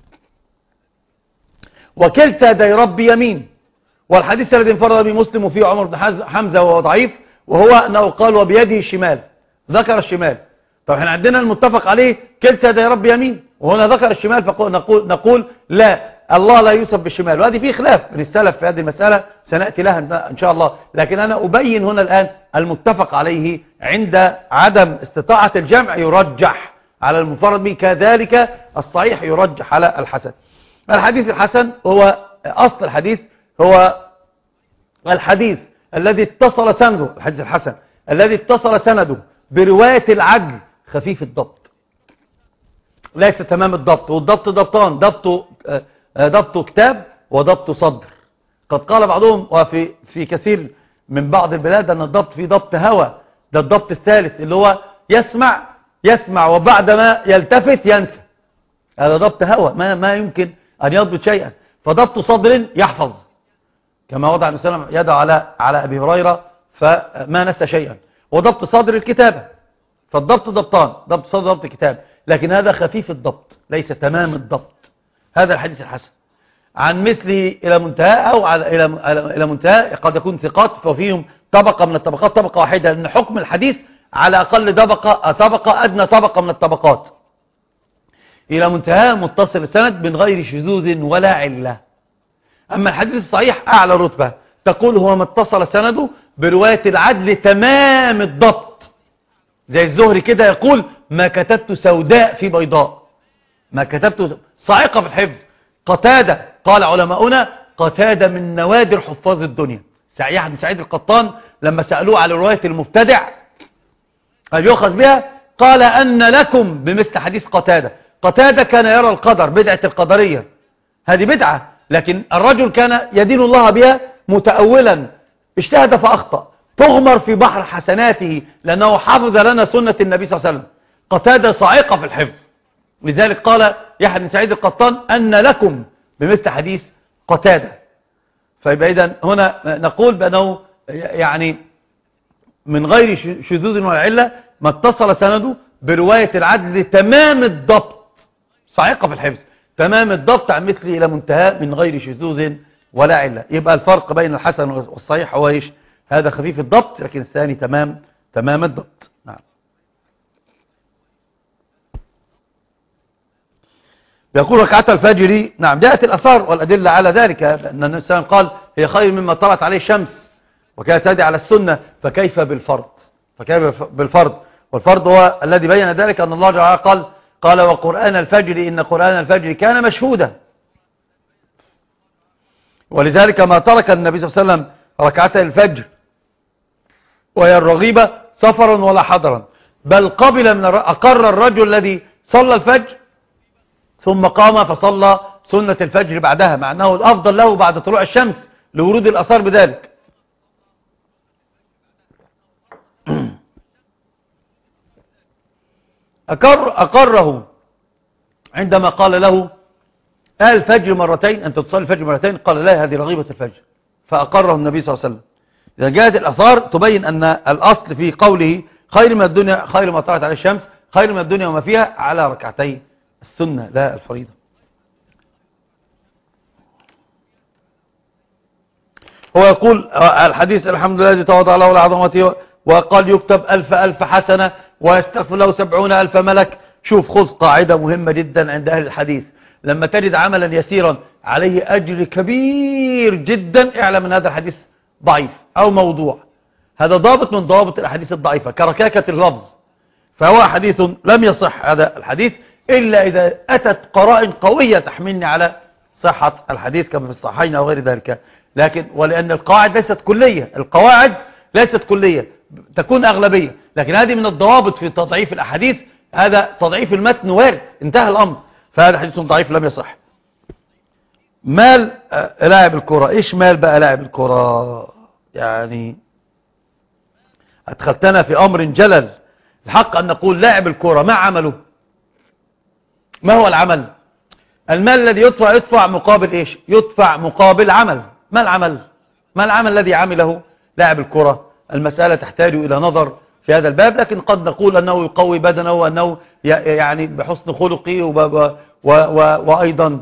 وكلتا يدي ربي يمين، والحديث الذي انفرد به مسلم وفيه عمر بن حمزة وهو ضعيف، وهو أنه قال وبيده الشمال، ذكر الشمال. طب احنا عندنا المتفق عليه كلتا يدي ربي يمين، وهنا ذكر الشمال، فنقول نقول, نقول لا، الله لا يوصف بالشمال. وهذه فيه خلاف من السلف في هذه المسألة سنأتي لها إن شاء الله. لكن أنا أبين هنا الآن المتفق عليه عند عدم استطاعة الجمع يرجح على المفرد به، كذلك الصحيح يرجح على الحسن. الحديث الحسن هو أصل الحديث هو الحديث الذي اتصل سنده، الحديث الحسن الذي اتصل سنده برواية العدل خفيف الضبط، ليس تمام الضبط. والضبط ضبطان، ضبط ضبط كتاب وضبط صدر. قد قال بعضهم وفي في كثير من بعض البلاد أن الضبط فيه ضبط هوى، ده الضبط الثالث اللي هو يسمع يسمع وبعدما يلتفت ينسى، هذا ضبط هوى، ما, ما يمكن أن يضبط شيئا. فضبط صدر يحفظ، كما وضع النبي صلى الله عليه وسلم يده على على أبي هريرة فما نسى شيئا. وضبط صدر الكتابة، فالضبط ضبطان، ضبط صدر ضبط كتاب، لكن هذا خفيف الضبط ليس تمام الضبط. هذا الحديث الحسن عن مثله إلى منتهى أو على إلى إلى منتهى، قد يكون ثقات ففيهم طبقة من الطبقات طبقة واحدة، لأن حكم الحديث على أقل طبقة طبقة أدنى طبقة من الطبقات. إلى منتهى متصل السند من غير شذوذ ولا علة. أما الحديث الصحيح أعلى رتبة، تقول هو ما اتصل سنده برواية العدل تمام الضبط، زي الزهري كده يقول ما كتبت سوداء في بيضاء، ما كتبت صاعقة في الحفظ. قتادة قال علماؤنا قتادة من نوادر حفاظ الدنيا. يحيى بن سعيد القطان لما سألوه على رواية المبتدع هل يؤخذ بها، قال أن لكم بمثل حديث قتادة. قتادة كان يرى القدر بدعة القدرية، هذه بدعة، لكن الرجل كان يدين الله بها متأولا، اجتهد فأخطأ، تغمر في بحر حسناته لأنه حفظ لنا سنة النبي صلى الله عليه وسلم. قتادة صاعقة في الحفظ، لذلك قال يحيى بن سعيد القطان أن لكم بمثل حديث قتادة. فيبقى إذن هنا نقول بأنه يعني من غير شذوذ ولا علة، ما اتصل سنده برواية العدل تمام الضبط، صاعقة في الحفظ، تمام الضبط عن مثله إلى منتهى من غير شذوذ ولا علة. يبقى الفرق بين الحسن والصحيح هو إيش؟ هذا خفيف الضبط، لكن الثاني تمام تمام الضبط. نعم. يقول ركعة الفجر، نعم جاءت الأثار والأدلة على ذلك، أن النبي صلى الله عليه وسلم قال هي خير مما طلعت عليه الشمس، وكانت هذه على السنة، فكيف بالفرض؟ فكيف بالفرض؟ والفرض هو الذي بين ذلك أن الله تعالى قال قال وقرآن الفجر إن قرآن الفجر كان مشهودا. ولذلك ما ترك النبي صلى الله عليه وسلم ركعتي الفجر وهي الرغيبة سفرا ولا حضرا، بل قبل من أقر الرجل الذي صلى الفجر ثم قام فصلى سنة الفجر بعدها، مع أنه الأفضل له بعد طلوع الشمس لورود الأثار بذلك. أقر أقره عندما قال له آل الفجر مرتين، أنت تصلي الفجر مرتين، قال لا هذه رغيبة الفجر، فأقره النبي صلى الله عليه وسلم. إذا جاءت الأثار تبين أن الأصل في قوله خير من الدنيا خير ما طلعت عليه الشمس خير من الدنيا وما فيها على ركعتي السنة لا الفريضة. هو يقول الحديث الحمد لله الذي تواضع له لعظمته وقال يكتب ألف ألف حسنة ويستغفر له سبعون ألف ملك. شوف خذ قاعدة مهمة جدا عند أهل الحديث، لما تجد عملا يسيرا عليه أجر كبير جدا اعلم من هذا الحديث ضعيف أو موضوع. هذا ضابط من ضوابط الأحاديث الضعيفة كركاكة اللفظ، فهو حديث لم يصح هذا الحديث إلا إذا أتت قرائن قوية تحملني على صحة الحديث كما في الصحيحين أو غير ذلك. لكن ولأن القواعد ليست كلية، القواعد ليست كلية، تكون أغلبية، لكن هذه من الضوابط في تضعيف الأحاديث، هذا تضعيف المتن وارد انتهى الأمر، فهذا حديث ضعيف لم يصح. مال لاعب الكرة، إيش مال بقى لاعب الكرة؟ يعني أدخلتنا في أمر جلل. الحق أن نقول لاعب الكرة ما عمله؟ ما هو العمل؟ المال الذي يدفع يدفع مقابل إيش؟ يدفع مقابل عمل. ما العمل؟ ما العمل الذي عمله لاعب الكرة؟ المسألة تحتاج إلى نظر في هذا الباب، لكن قد نقول أنه يقوي بدنه وأنه يعني بحسن خلقه وأيضا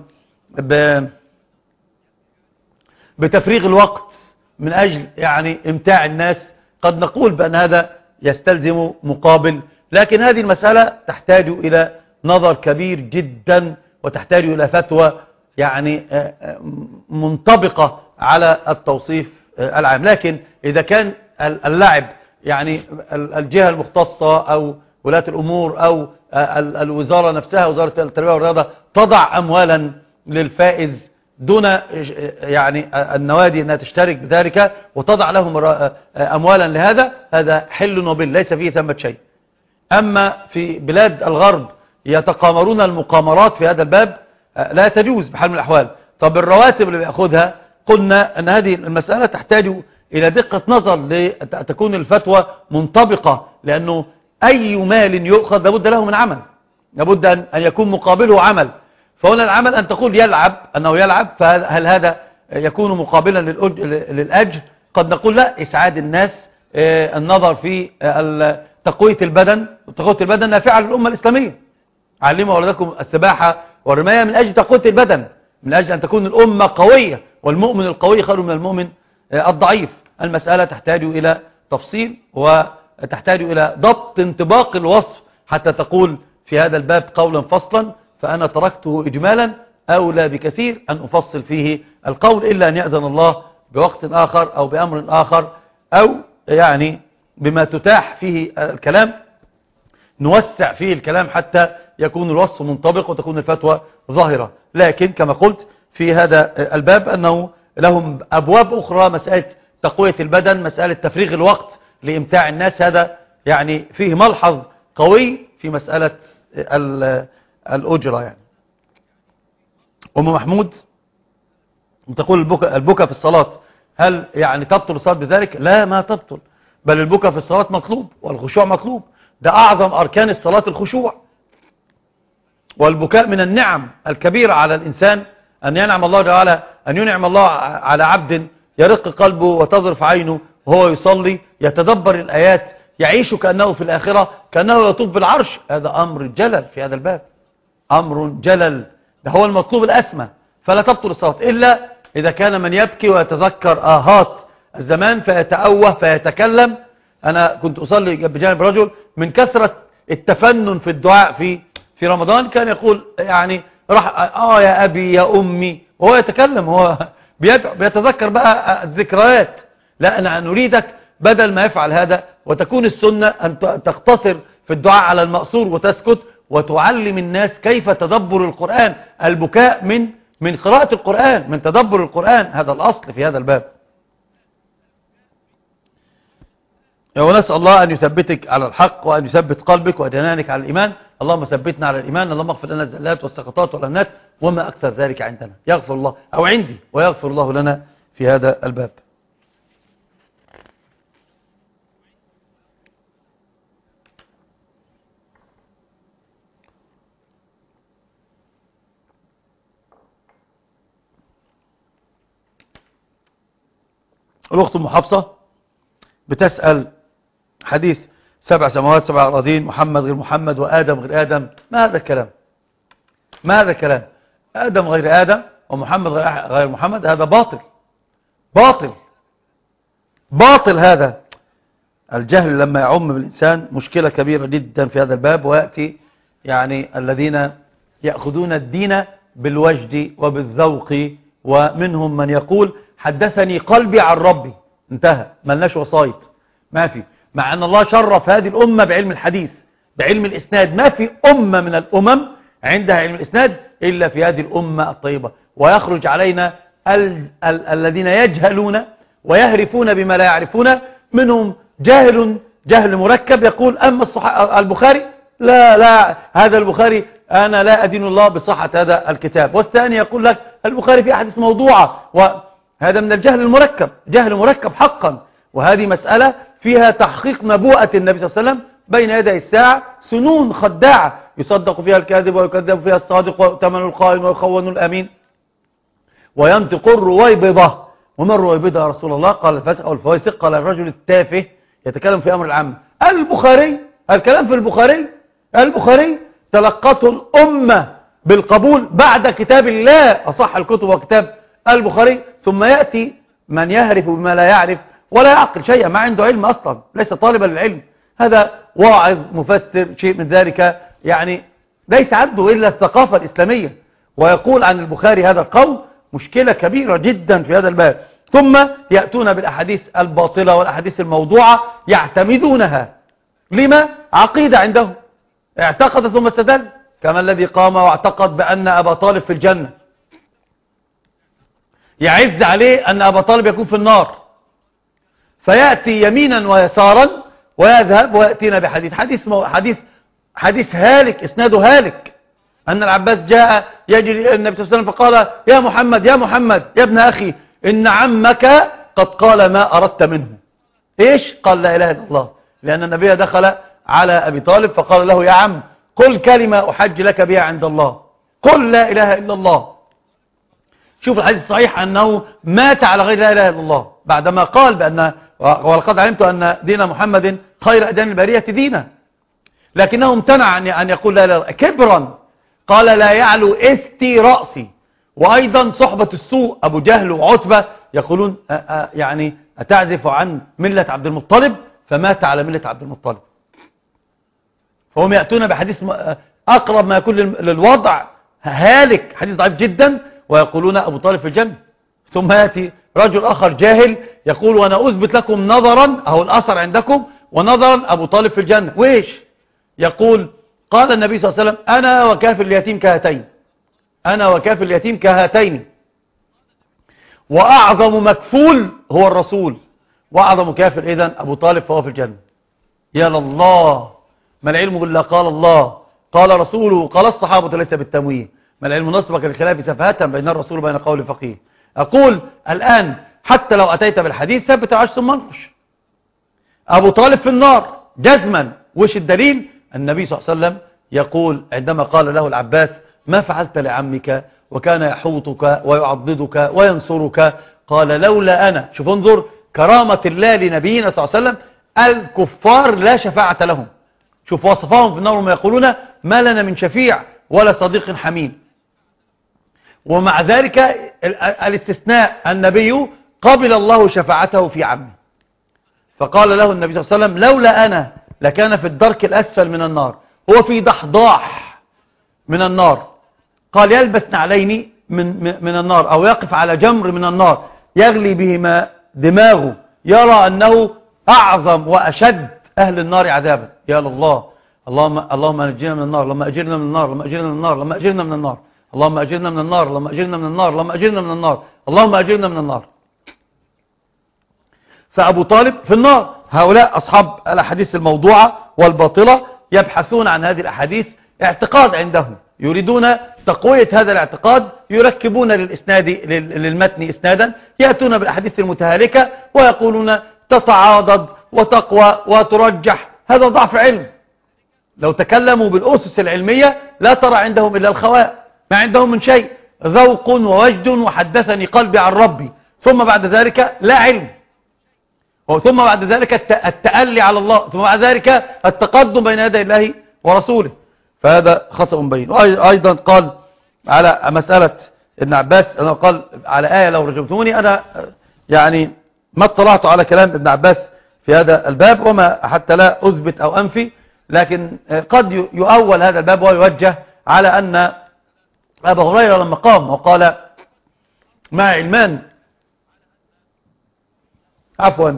بتفريغ الوقت من أجل يعني امتاع الناس، قد نقول بأن هذا يستلزم مقابل، لكن هذه المسألة تحتاج إلى نظر كبير جدا وتحتاج إلى فتوى يعني منطبقة على التوصيف العام. لكن إذا كان اللاعب يعني الجهة المختصة أو ولاة الأمور أو الوزارة نفسها وزارة التربية والرياضة تضع أموالا للفائز دون يعني النوادي أنها تشترك بذلك وتضع لهم أموالا لهذا، هذا حل وبل ليس فيه ثمة شيء. أما في بلاد الغرب يتقامرون المقامرات في هذا الباب لا تجوز بحال من الأحوال. طب الرواتب اللي بيأخذها، قلنا أن هذه المسألة تحتاج إلى دقة نظر لتكون الفتوى منطبقة، لأنه أي مال يؤخذ لابد له من عمل، لابد أن يكون مقابله عمل. فهنا العمل أن تقول يلعب أنه يلعب، فهل هذا يكون مقابلا للأجر؟ قد نقول لا، إسعاد الناس، النظر في تقوية البدن. تقوية البدن نافعة للأمة الإسلامية. علموا أولادكم السباحة والرماية من أجل تقوية البدن، من أجل أن تكون الأمة قوية، والمؤمن القوي خير من المؤمن الضعيف. المسألة تحتاج إلى تفصيل وتحتاج إلى ضبط انطباق الوصف حتى تقول في هذا الباب قولا فصلا، فأنا تركته إجمالا، أولى بكثير أن أفصل فيه القول، إلا أن يأذن الله بوقت آخر أو بأمر آخر، أو يعني بما تتاح فيه الكلام نوسع فيه الكلام حتى يكون الوصف منطبق وتكون الفتوى ظاهرة. لكن كما قلت في هذا الباب أنه لهم أبواب أخرى، مسألة تقوية البدن، مسألة تفريغ الوقت لإمتاع الناس، هذا يعني فيه ملحظ قوي في مسألة الأجرة. يعني أم محمود تقول البكاء البكاء في الصلاة هل يعني تبطل الصلاة بذلك؟ لا، ما تبطل، بل البكاء في الصلاة مطلوب والخشوع مطلوب. ده أعظم أركان الصلاة الخشوع، والبكاء من النعم الكبيرة على الإنسان، أن ينعم الله تعالى، أن ينعم الله على عبد يرق قلبه وتظرف عينه وهو يصلي يتدبر الآيات، يعيش كأنه في الآخرة، كأنه يطوف بالعرش. هذا أمر جلل في هذا الباب، أمر جلل، ده هو المطلوب الأسمى. فلا تبطل الصلاة إلا إذا كان من يبكي ويتذكر آهات الزمان فيتأوه فيتكلم. أنا كنت أصلي بجانب رجل من كثرة التفنن في الدعاء في في رمضان، كان يقول يعني راح آه يا أبي يا أمي وهو يتكلم، هو بيدعو بيتذكر بقى الذكريات. لا، أنا نريدك بدل ما يفعل هذا، وتكون السنة أن تقتصر في الدعاء على المقصور وتسكت، وتعلم الناس كيف تدبر القرآن. البكاء من من قراءة القرآن، من تدبر القرآن، هذا الأصل في هذا الباب. ونسأل الله أن يثبتك على الحق، وأن يثبت قلبك وأدنانك على الإيمان. اللهم ثبتنا على الإيمان، اللهم اغفر لنا الزلات والسقطات والأمنات وما أكثر ذلك عندنا. يغفر الله أو عندي ويغفر الله لنا في هذا الباب. الأخت أم حفصة بتسأل حديث سبع سماوات سبع أراضين، محمد غير محمد، وآدم غير آدم، ما هذا الكلام؟ ما هذا الكلام؟ آدم غير آدم ومحمد غير محمد، هذا باطل باطل باطل. هذا الجهل لما يعم بالإنسان مشكلة كبيرة جدا في هذا الباب. ويأتي يعني الذين يأخذون الدين بالوجد وبالذوق، ومنهم من يقول حدثني قلبي عن ربي، انتهى، ملناش وصايد، ما في. مع أن الله شرف هذه الأمة بعلم الحديث، بعلم الإسناد. ما في أمة من الأمم عندها علم الإسناد إلا في هذه الأمة الطيبة. ويخرج علينا ال ال الذين يجهلون ويهرفون بما لا يعرفون، منهم جاهل جهل مركب يقول أما البخاري لا لا هذا البخاري أنا لا أدين الله بصحة هذا الكتاب. والثاني يقول لك البخاري في أحاديث موضوعة، وهذا من الجهل المركب، جهل مركب حقا. وهذه مسألة فيها تحقيق نبوءة النبي صلى الله عليه وسلم بين يدي الساعة، سنون خداعة يصدق فيها الكاذب ويكذب فيها الصادق، ويؤتمن الخائن ويخون الأمين، وينطق الرويبضة. وما الرويبضة يا رسول الله؟ قال الفاسق أو الفويسق. قال الرجل التافه يتكلم في أمر العام. البخاري، الكلام في البخاري، البخاري تلقته الأمة بالقبول بعد كتاب الله، أصح الكتب وكتاب البخاري. ثم يأتي من يهرف بما لا يعرف ولا يعقل شيئا، ما عنده علم أصلا، ليس طالبا للعلم، هذا واعظ مفسر شيء من ذلك، يعني ليس عنده إلا الثقافة الإسلامية، ويقول عن البخاري هذا القول. مشكلة كبيرة جدا في هذا الباب. ثم يأتون بالأحاديث الباطلة والأحاديث الموضوعة يعتمدونها. لما؟ عقيدة عندهم، اعتقد ثم استدل، كما الذي قام واعتقد بأن أبا طالب في الجنة، يعز عليه أن أبا طالب يكون في النار، فيأتي يمينا ويسارا ويذهب ويأتينا بحديث حديث مو... حديث حديث هالك، اسناده هالك، أن العباس جاء يجري النبي صلى الله عليه وسلم فقال يا محمد يا محمد يا ابن أخي إن عمك قد قال ما أردت منه. إيش؟ قال لا إله إلا الله، لأن النبي دخل على أبي طالب فقال له يا عم قل كلمة أحج لك بها عند الله. قل لا إله إلا الله. شوف الحديث الصحيح أنه مات على غير لا إله إلا الله بعدما قال بأن ولقد علمت أن دين محمد خير أديان البرية دينا، لكنه امتنع أن يقول لا إله كبرا، قال لا يعلو استي رأسي. وأيضا صحبة السوء أبو جهل وعتبة يقولون أ أ يعني أتعزف عن ملة عبد المطلب، فمات على ملة عبد المطلب. فهم يأتون بحديث أقرب ما يكون للوضع هالك، حديث ضعيف جدا، ويقولون أبو طالب في الجنة. ثم يأتي رجل آخر جاهل يقول وأنا أثبت لكم نظرا، أو الأثر عندكم، ونظرا أبو طالب في الجنة. وإيش يقول؟ قال النبي صلى الله عليه وسلم أنا وكافر اليتيم كهاتين، أنا وكافر اليتيم كهاتين، وأعظم مكفول هو الرسول، وأعظم كافر إذن أبو طالب فهو في الجنة. يا لله، ما العلم إلا قال الله قال رسوله قال الصحابة ليس بالتمويه، ما العلم نصبك للخلاف سفهة بين الرسول وبين قول فقيه. أقول الآن حتى لو أتيت بالحديث ثبت عش ثم انقش. أبو طالب في النار جزما. وش الدليل؟ النبي صلى الله عليه وسلم يقول عندما قال له العباس ما فعلت لعمك وكان يحوطك ويعضدك وينصرك، قال لولا أنا. شوف انظر كرامة الله لنبينا صلى الله عليه وسلم، الكفار لا شفاعة لهم. شوف وصفهم في النار وما يقولون ما لنا من شفيع ولا صديق حميم. ومع ذلك الاستثناء النبي قبل الله شفاعته في عمه، فقال له النبي صلى الله عليه وسلم لولا أنا لكان في الدرك الأسفل من النار، هو في ضحضاح من النار. قال يلبس نعلين من, من النار، أو يقف على جمر من النار يغلي بهما دماغه، يرى أنه أعظم وأشد أهل النار عذابا. يا الله، اللهم اللهم نجينا من النار، اللهم أجرنا من النار، اللهم أجرنا من النار، اللهم أجرنا من النار، اللهم أجرنا من النار، اللهم أجرنا من النار، اللهم أجرنا من النار، اللهم أجرنا من النار. فأبو طالب في النار. هؤلاء أصحاب الأحاديث الموضوعة والباطلة يبحثون عن هذه الأحاديث اعتقاد عندهم، يريدون تقوية هذا الاعتقاد، يركبون للإسناد للمتن إسنادا، يأتون بالأحاديث المتهالكة ويقولون تتعاضد وتقوى وترجح. هذا ضعف علم. لو تكلموا بالأسس العلمية لا ترى عندهم إلا الخواء، ما عندهم من شيء، ذوق ووجد وحدثني قلبي عن ربي، ثم بعد ذلك لا علم، ثم بعد ذلك التألي على الله، ثم بعد ذلك التقدم بين يدي الله ورسوله. فهذا خطأ بين. وأيضا قال على مسألة ابن عباس، أنا قال على آية لو رجمتوني، أنا يعني ما اطلعت على كلام ابن عباس في هذا الباب، وما حتى لا أثبت أو أنفي، لكن قد يؤول هذا الباب ويوجه على أن أبا هريرة لما قام وقال مع علمان عفوا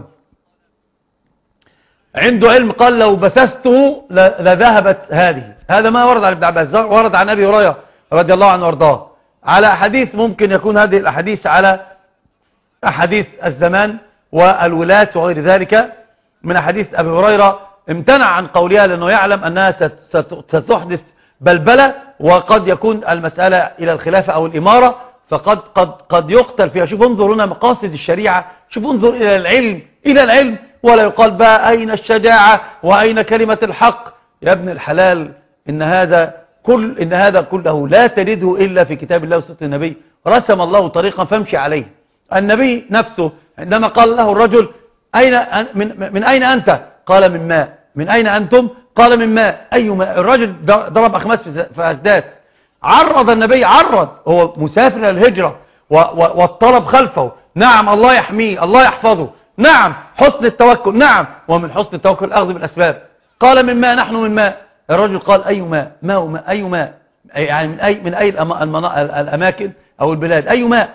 عنده علم، قال لو بثثته لذهبت هذه. هذا ما ورد عن ابن عباس، ورد عن أبي هريرة رضي الله عنه وارضاه على أحاديث. ممكن يكون هذه الأحاديث على أحاديث الزمان والولاة وغير ذلك. من أحاديث أبي هريرة امتنع عن قولها لأنه يعلم أنها ستحدث بلبلة، وقد يكون المسألة إلى الخلافة أو الإمارة، فقد قد قد يقتل فيها. شوف انظر هنا مقاصد الشريعة، شوف انظر إلى العلم، إلى العلم، ولا يقال بقى أين الشجاعة وأين كلمة الحق. يا ابن الحلال، إن هذا كل إن هذا كله لا تجده إلا في كتاب الله وسنة النبي. رسم الله طريقا فامشي عليه. النبي نفسه عندما قال له الرجل أين من, من أين أنت؟ قال من ماء. من أين أنتم؟ قال من ماء. أي ماء؟ الرجل ضرب أخماس في أسداس. عرض النبي، عرض، هو مسافر الهجرة والطلب خلفه. نعم الله يحميه، الله يحفظه، نعم حسن التوكل، نعم، ومن حسن التوكل الأخذ بالأسباب. قال من ماء، نحن من ماء. الرجل قال أي ماء؟ ماء ماء أي ماء؟ يعني من أي من أي الأماكن أو البلاد؟ أي ماء؟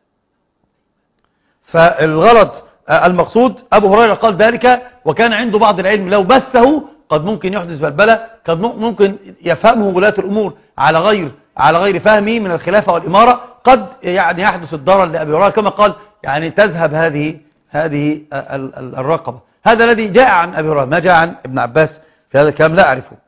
فالغرض المقصود أبو هريرة قال ذلك، وكان عنده بعض العلم لو بثه قد ممكن يحدث بلبلة، قد ممكن يفهمه ولاة الأمور على غير على غير فهمه من الخلافة والإمارة، قد يعني يحدث الضرر لأبي هريرة كما قال يعني تذهب هذه هذه الرقبة. هذا الذي جاء عن أبي هريرة، ما جاء عن ابن عباس في هذا الكلام لا أعرفه.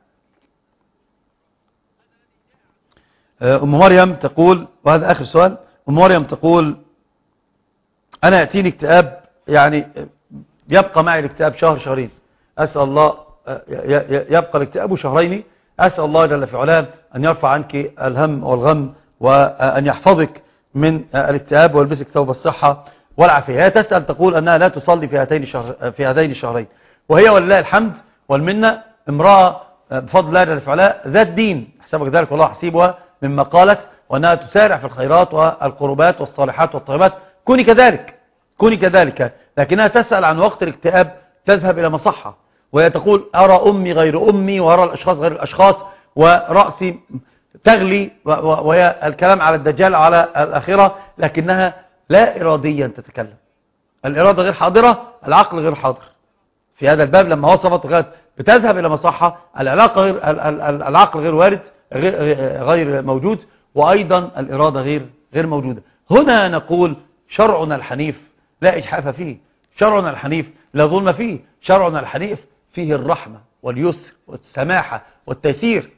أم مريم تقول، وهذا آخر سؤال، أم مريم تقول أنا يأتيني اكتئاب، يعني يبقى معي الاكتئاب شهر شهرين، أسأل الله يبقى الاكتئاب شهرين، أسأل الله جل في علاه أن يرفع عنك الهم والغم وأن يحفظك من الاكتئاب ويلبسك ثوب الصحة والعافية. هي تسأل تقول أنها لا تصلي في هاتين الشهر في هذين الشهرين، وهي ولله الحمد والمنة امرأة بفضل الله جل في علاه ذات دين، حسبك ذلك والله حسيبها مما قالت، وأنها تسارع في الخيرات والقربات والصالحات والطيبات. كوني كذلك كوني كذلك لكنها تسأل عن وقت الاكتئاب تذهب إلى مصحة، وهي تقول أرى أمي غير أمي وأرى الأشخاص غير الأشخاص ورأسي تغلي، وهي الكلام على الدجال على الآخرة، لكنها لا إراديا تتكلم. الإرادة غير حاضرة، العقل غير حاضر في هذا الباب. لما وصفت وقالت بتذهب إلى مصحة، العلاقة غير العقل غير وارد غير موجود، وأيضا الإرادة غير غير موجودة. هنا نقول شرعنا الحنيف لا إجحاف فيه، شرعنا الحنيف لا ظلم فيه، شرعنا الحنيف فيه الرحمة واليسر والسماحة والتيسير.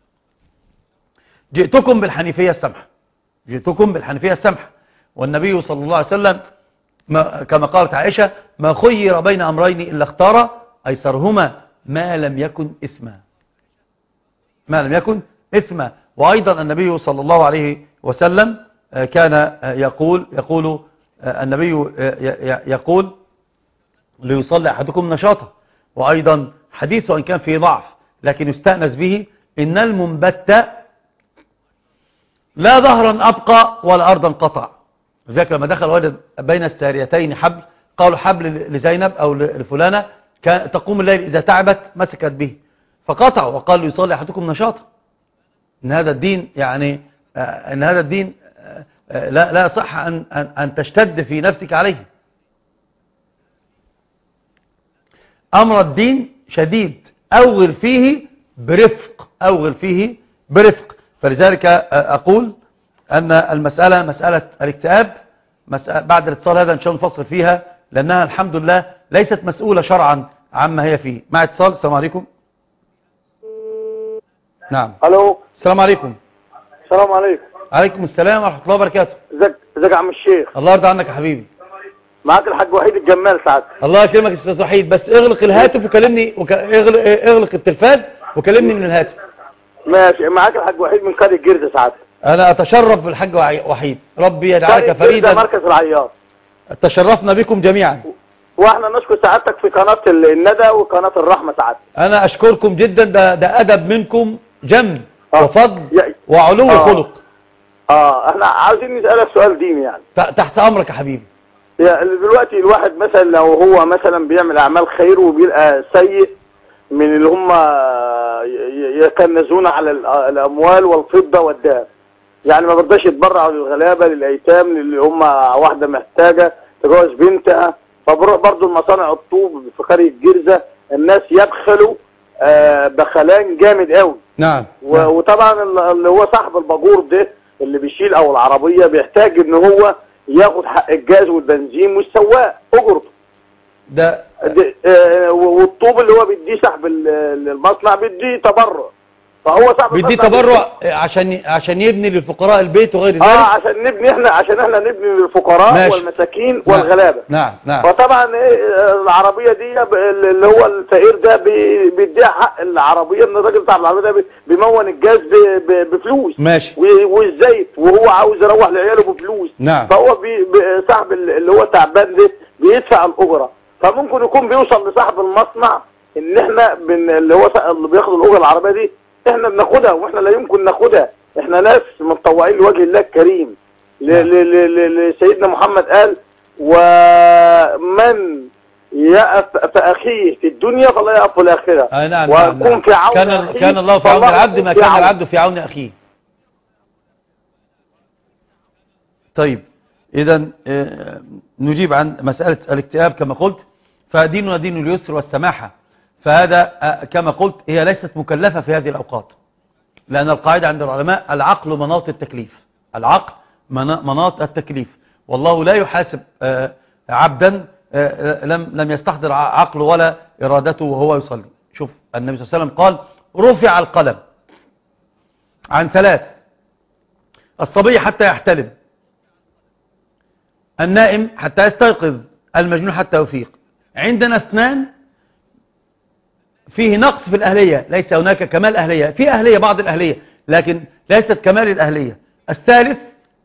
جئتكم بالحنيفية السمحة، جئتكم بالحنيفية السمحة. والنبي صلى الله عليه وسلم ما كما قالت عائشة ما خير بين أمرين إلا اختار أيسرهما ما لم يكن إثما، ما لم يكن إثما. وأيضا النبي صلى الله عليه وسلم كان يقول يقول النبي يقول ليصلي أحدكم نشاطه. وأيضا حديثه إن كان فيه ضعف لكن يستأنس به، إن المنبت لا ظهرا أبقى ولا أرضا قطع. ذلك لما دخل وجد بين الساريتين حبل، قالوا حبل لزينب أو لفلانة تقوم الليل إذا تعبت مسكت به فقطعوا، وقال يصلي أحدكم نشاطه. إن هذا الدين يعني إن هذا الدين لا لا صح أن أن أن تشتد في نفسك عليه. أمر الدين شديد، أوغل فيه برفق، أوغل فيه برفق. فلذلك أقول أن المسألة مسألة الاكتئاب مسألة بعد الاتصال هذا إن شاء الله نفصل فيها، لأنها الحمد لله ليست مسؤولة شرعا عما هي فيه. مع اتصال. السلام عليكم. نعم. الو. السلام عليكم. السلام عليكم. عليكم السلام ورحمة الله وبركاته. ازيك ازيك يا عم الشيخ؟ الله يرضى عنك يا حبيبي. معاك الحاج وحيد الجمال سعادتك. الله يكرمك يا استاذ وحيد، بس اغلق الهاتف وكلمني وك... اغلق... اغلق التلفاز وكلمني من الهاتف. ماشي. معاك الحاج وحيد من قرية الجرزة سعادتك. انا اتشرف بالحاج وحيد، ربي يجعلك فريدا. مركز العياط. تشرفنا بكم جميعا. واحنا نشكر سعادتك في قناة الندى وقناة الرحمة سعادتك. انا اشكركم جدا، ده ده ادب منكم جم آه. وفضل يا... وعلو آه. خلق. اه احنا عاوزين نسألك سؤال ديني يعني. تحت امرك يا حبيبي. يعني دلوقتي الواحد مثلا لو هو مثلا بيعمل اعمال خير وبيبقى سيء من اللي هم يكنزون على الاموال والفضة والذهب، يعني ما برضاش يتبرعوا للغلابة للايتام اللي هم واحدة محتاجة تجوز بنتها، فبروح برضو المصانع الطوب في قرية الجرزة الناس يبخلوا آه بخلان جامد قوي. نعم. وطبعا اللي هو صاحب الباجور ده اللي بيشيل او العربية بيحتاج ان هو ياخد حق الجاز والبنزين والسواق اجرته ده, ده آه والطوب اللي هو بيديه صاحب المصنع بيديه تبرع، فهو صاحب بيديه تبرع عشان عشان يبني للفقراء البيت وغير ذلك. اه عشان نبني احنا عشان احنا نبني للفقراء ماشي. والمساكين نعم. والغلابه. نعم نعم. فطبعا ايه العربيه دي اللي هو الفقير ده بيديها حق العربيه ان الراجل بتاع العربيه ده بيمون الجاز بفلوس ماشي والزيت وهو عاوز يروح لعياله بفلوس. نعم. فهو بي صاحب اللي هو تعبان ده بيدفع الاجره، فممكن يكون بيوصل لصاحب المصنع ان احنا بن اللي هو اللي بياخد الاجره العربيه دي احنا بناخدها، واحنا لا يمكن ناخدها، احنا ناس متطوعين لوجه الله الكريم. لسيدنا محمد قال ومن يقف في اخيه في الدنيا فلا يقف في الاخره. آه نعم. ويكون نعم. في عون كان أخيه كان الله في عون العبد ما كان العبد في عون اخيه. طيب اذا نجيب عن مسألة الاكتئاب كما قلت، فديننا دين اليسر والسماحة، فهذا كما قلت هي ليست مكلفة في هذه الأوقات، لأن القاعدة عند العلماء العقل مناط التكليف، العقل مناط التكليف، والله لا يحاسب عبدا لم لم يستحضر عقله ولا إرادته وهو يصلي. شوف النبي صلى الله عليه وسلم قال رفع القلم عن ثلاث: الصبي حتى يحتلم، النائم حتى يستيقظ، المجنون حتى يفيق. عندنا اثنان فيه نقص في الأهلية، ليس هناك كمال أهلية، في أهلية بعض الأهلية لكن ليست كمال الأهلية. الثالث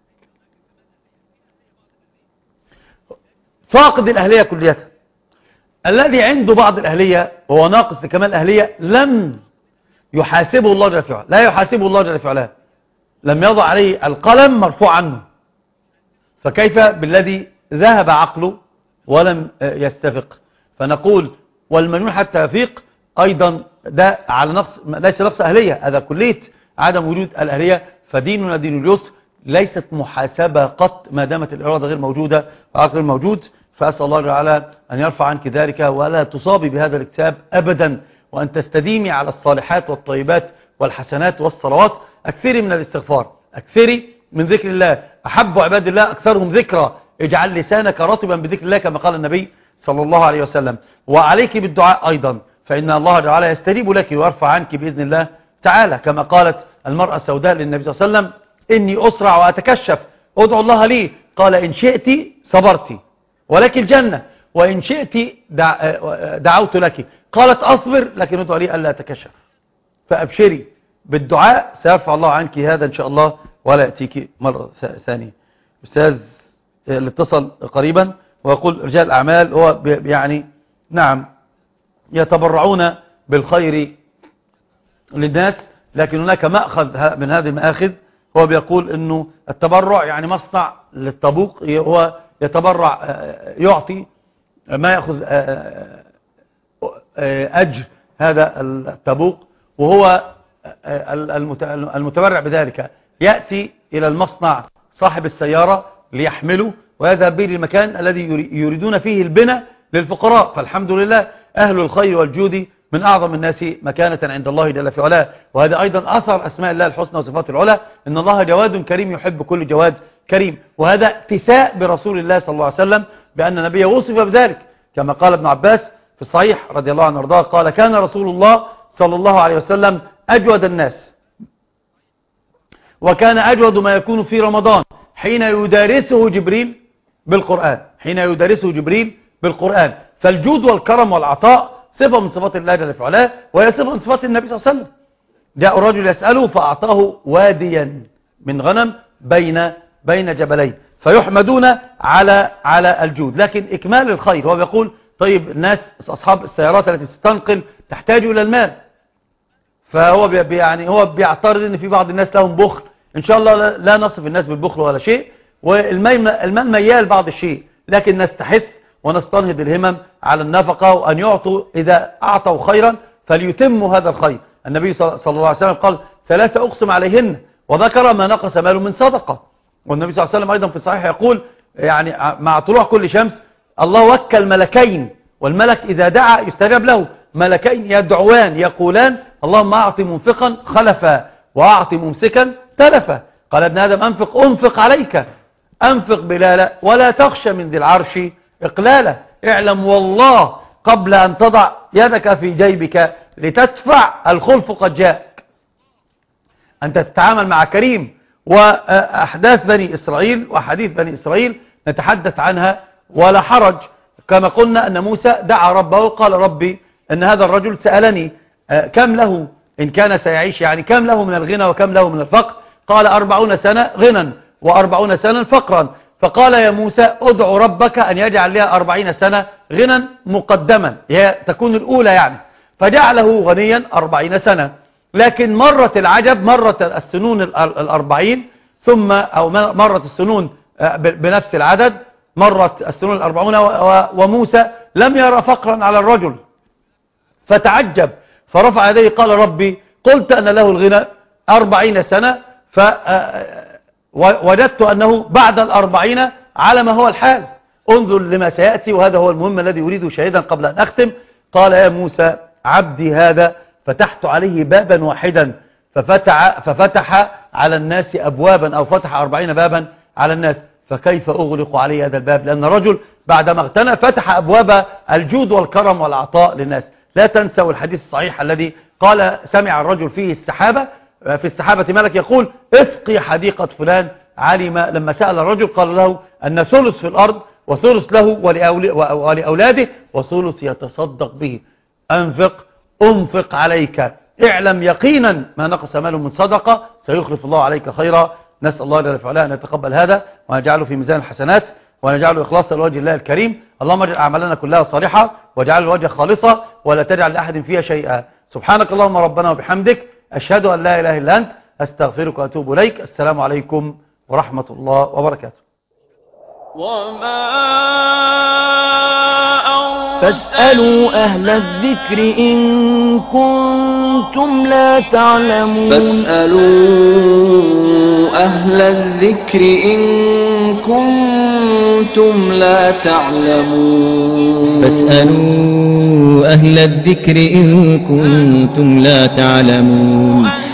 فاقد الأهلية كلية، الذي عنده بعض الأهلية وهو ناقص لكمال الأهلية لم يحاسبه الله جل وعلا، لا يحاسبه الله جل وعلا، لم يضع عليه القلم مرفوع عنه، فكيف بالذي ذهب عقله ولم يستفق؟ فنقول والمجنون حتى يفيق أيضا ده على نقص، ليس نقص أهلية، هذا كلية عدم وجود الأهلية. فديننا دين اليسر، ليست محاسبة قط ما دامت الإرادة غير موجودة وعقل غير موجود. فأسأل الله تعالى أن يرفع عنك ذلك ولا تصابي بهذا الاكتئاب أبدا، وأن تستديمي على الصالحات والطيبات والحسنات والصلوات. أكثري من الاستغفار، أكثري من ذكر الله، أحب عباد الله أكثرهم ذكرى، اجعل لسانك رطبا بذكر الله كما قال النبي صلى الله عليه وسلم. وعليك بالدعاء أيضا، فإن الله تعالى يستجيب لك ويرفع عنك بإذن الله تعالى، كما قالت المرأة السوداء للنبي صلى الله عليه وسلم: إني أسرع وأتكشف، ادعو الله لي. قال: إن شئت صبرت ولك الجنة، وإن شئت دعوت لك. قالت: أصبر لكن ادعو لي ألا أتكشف. فأبشري بالدعاء، سيرفع الله عنك هذا إن شاء الله ولا يأتيك مرة ثانية. أستاذ اللي اتصل قريبا ويقول رجال الأعمال هو يعني نعم يتبرعون بالخير للناس، لكن هناك مأخذ من هذه المآخذ، هو بيقول انه التبرع يعني مصنع للطابوق، هو يتبرع يعطي ما يأخذ أجر هذا الطابوق، وهو المتبرع بذلك يأتي إلى المصنع صاحب السيارة ليحمله ويذهب به للمكان الذي يريدون فيه البناء للفقراء. فالحمد لله أهل الخير والجود من أعظم الناس مكانة عند الله جل في علاه. وهذا أيضا أثر أسماء الله الحسنى وصفات العلى، إن الله جواد كريم يحب كل جواد كريم. وهذا اتساء برسول الله صلى الله عليه وسلم بأن النبي وصف بذلك، كما قال ابن عباس في الصحيح رضي الله عنه وارضاه قال: كان رسول الله صلى الله عليه وسلم أجود الناس، وكان أجود ما يكون في رمضان حين يدارسه جبريل بالقرآن، حين يدارسه جبريل بالقرآن. فالجود والكرم والعطاء صفة من صفات الله جل في علاه، وهي صفة من صفات النبي صلى الله عليه وسلم. جاء الرجل يسأله فأعطاه واديا من غنم بين بين جبلين، فيحمدون على على الجود. لكن إكمال الخير، هو بيقول طيب الناس أصحاب السيارات التي تستنقل تحتاج إلى المال، فهو بي يعني هو بيعترض ان في بعض الناس لهم بخل. ان شاء الله لا نصف الناس بالبخل ولا شيء، والمال ميال بعض الشيء، لكن نستحث ونستنهض الهمم على النفقة، وأن يعطوا إذا أعطوا خيرا فليتموا هذا الخير. النبي صلى الله عليه وسلم قال: ثلاثة أقسم عليهن، وذكر ما نقص ماله من صدقة. والنبي صلى الله عليه وسلم أيضا في الصحيح يقول يعني مع طلوع كل شمس: الله وكل ملكين، والملك إذا دعا يستجاب له، ملكين يدعوان يقولان: اللهم أعطي منفقا خلفا وأعطي ممسكا تلفا. قال ابن آدم: أنفق أنفق عليك، أنفق بلالا ولا تخشى من ذي العرش إقلالا. اعلم والله قبل أن تضع يدك في جيبك لتدفع الخلف قد جاءك. أنت تتعامل مع كريم. وأحداث بني إسرائيل وحديث بني إسرائيل نتحدث عنها ولا حرج. كما قلنا أن موسى دعا ربه وقال: ربي أن هذا الرجل سألني كم له إن كان سيعيش، يعني كم له من الغنى وكم له من الفقر. قال: أربعون سنة غنى وأربعون سنة فقرا. فقال: يا موسى ادعو ربك أن يجعل لها أربعين سنة غنى مقدما، هي تكون الأولى يعني. فجعله غنيا أربعين سنة، لكن مرت العجب، مرت السنون الأربعين ثم أو مرت السنون بنفس العدد، مرت السنون الأربعون وموسى لم يرى فقرا على الرجل، فتعجب فرفع يديه قال: ربي قلت أن له الغنى أربعين سنة، فوجدت أنه بعد الأربعين على ما هو الحال. انظر لما سيأتي، وهذا هو المهم الذي أريده شهيدا قبل أن أختم. قال: يا موسى عبدي هذا فتحت عليه بابا واحدا ففتح, ففتح على الناس أبوابا، أو فتح أربعين بابا على الناس، فكيف أغلق عليه هذا الباب؟ لأن الرجل بعدما اغتنى فتح أبواب الجود والكرم والعطاء للناس. لا تنسوا الحديث الصحيح الذي قال سمع الرجل فيه السحابة، في السحابة ملك يقول: اسقي حديقة فلان. علم لما سأل الرجل قال له أن ثلث في الأرض وثلث له ولأولاده وثلث يتصدق به. أنفق أنفق عليك، اعلم يقينا ما نقص مال من صدقة سيخلف الله عليك خيرا. نسأل الله جل وعلا أن يتقبل هذا ونجعله في ميزان الحسنات ونجعله إخلاصا لوجه الله الكريم. اللهم اجعل أعمالنا كلها صالحة واجعل الوجه خالصة ولا تجعل لأحد فيها شيئا. سبحانك اللهم ربنا وبحمدك، أشهد أن لا إله إلا أنت، أستغفرك وأتوب إليك. السلام عليكم ورحمة الله وبركاته. وما فاسألوا أهل الذكر إن كنتم لا تعلمون فاسألوا أهل الذكر إن كنتم لا تعلمون فاسألوا أهل الذكر إن كنتم لا تعلمون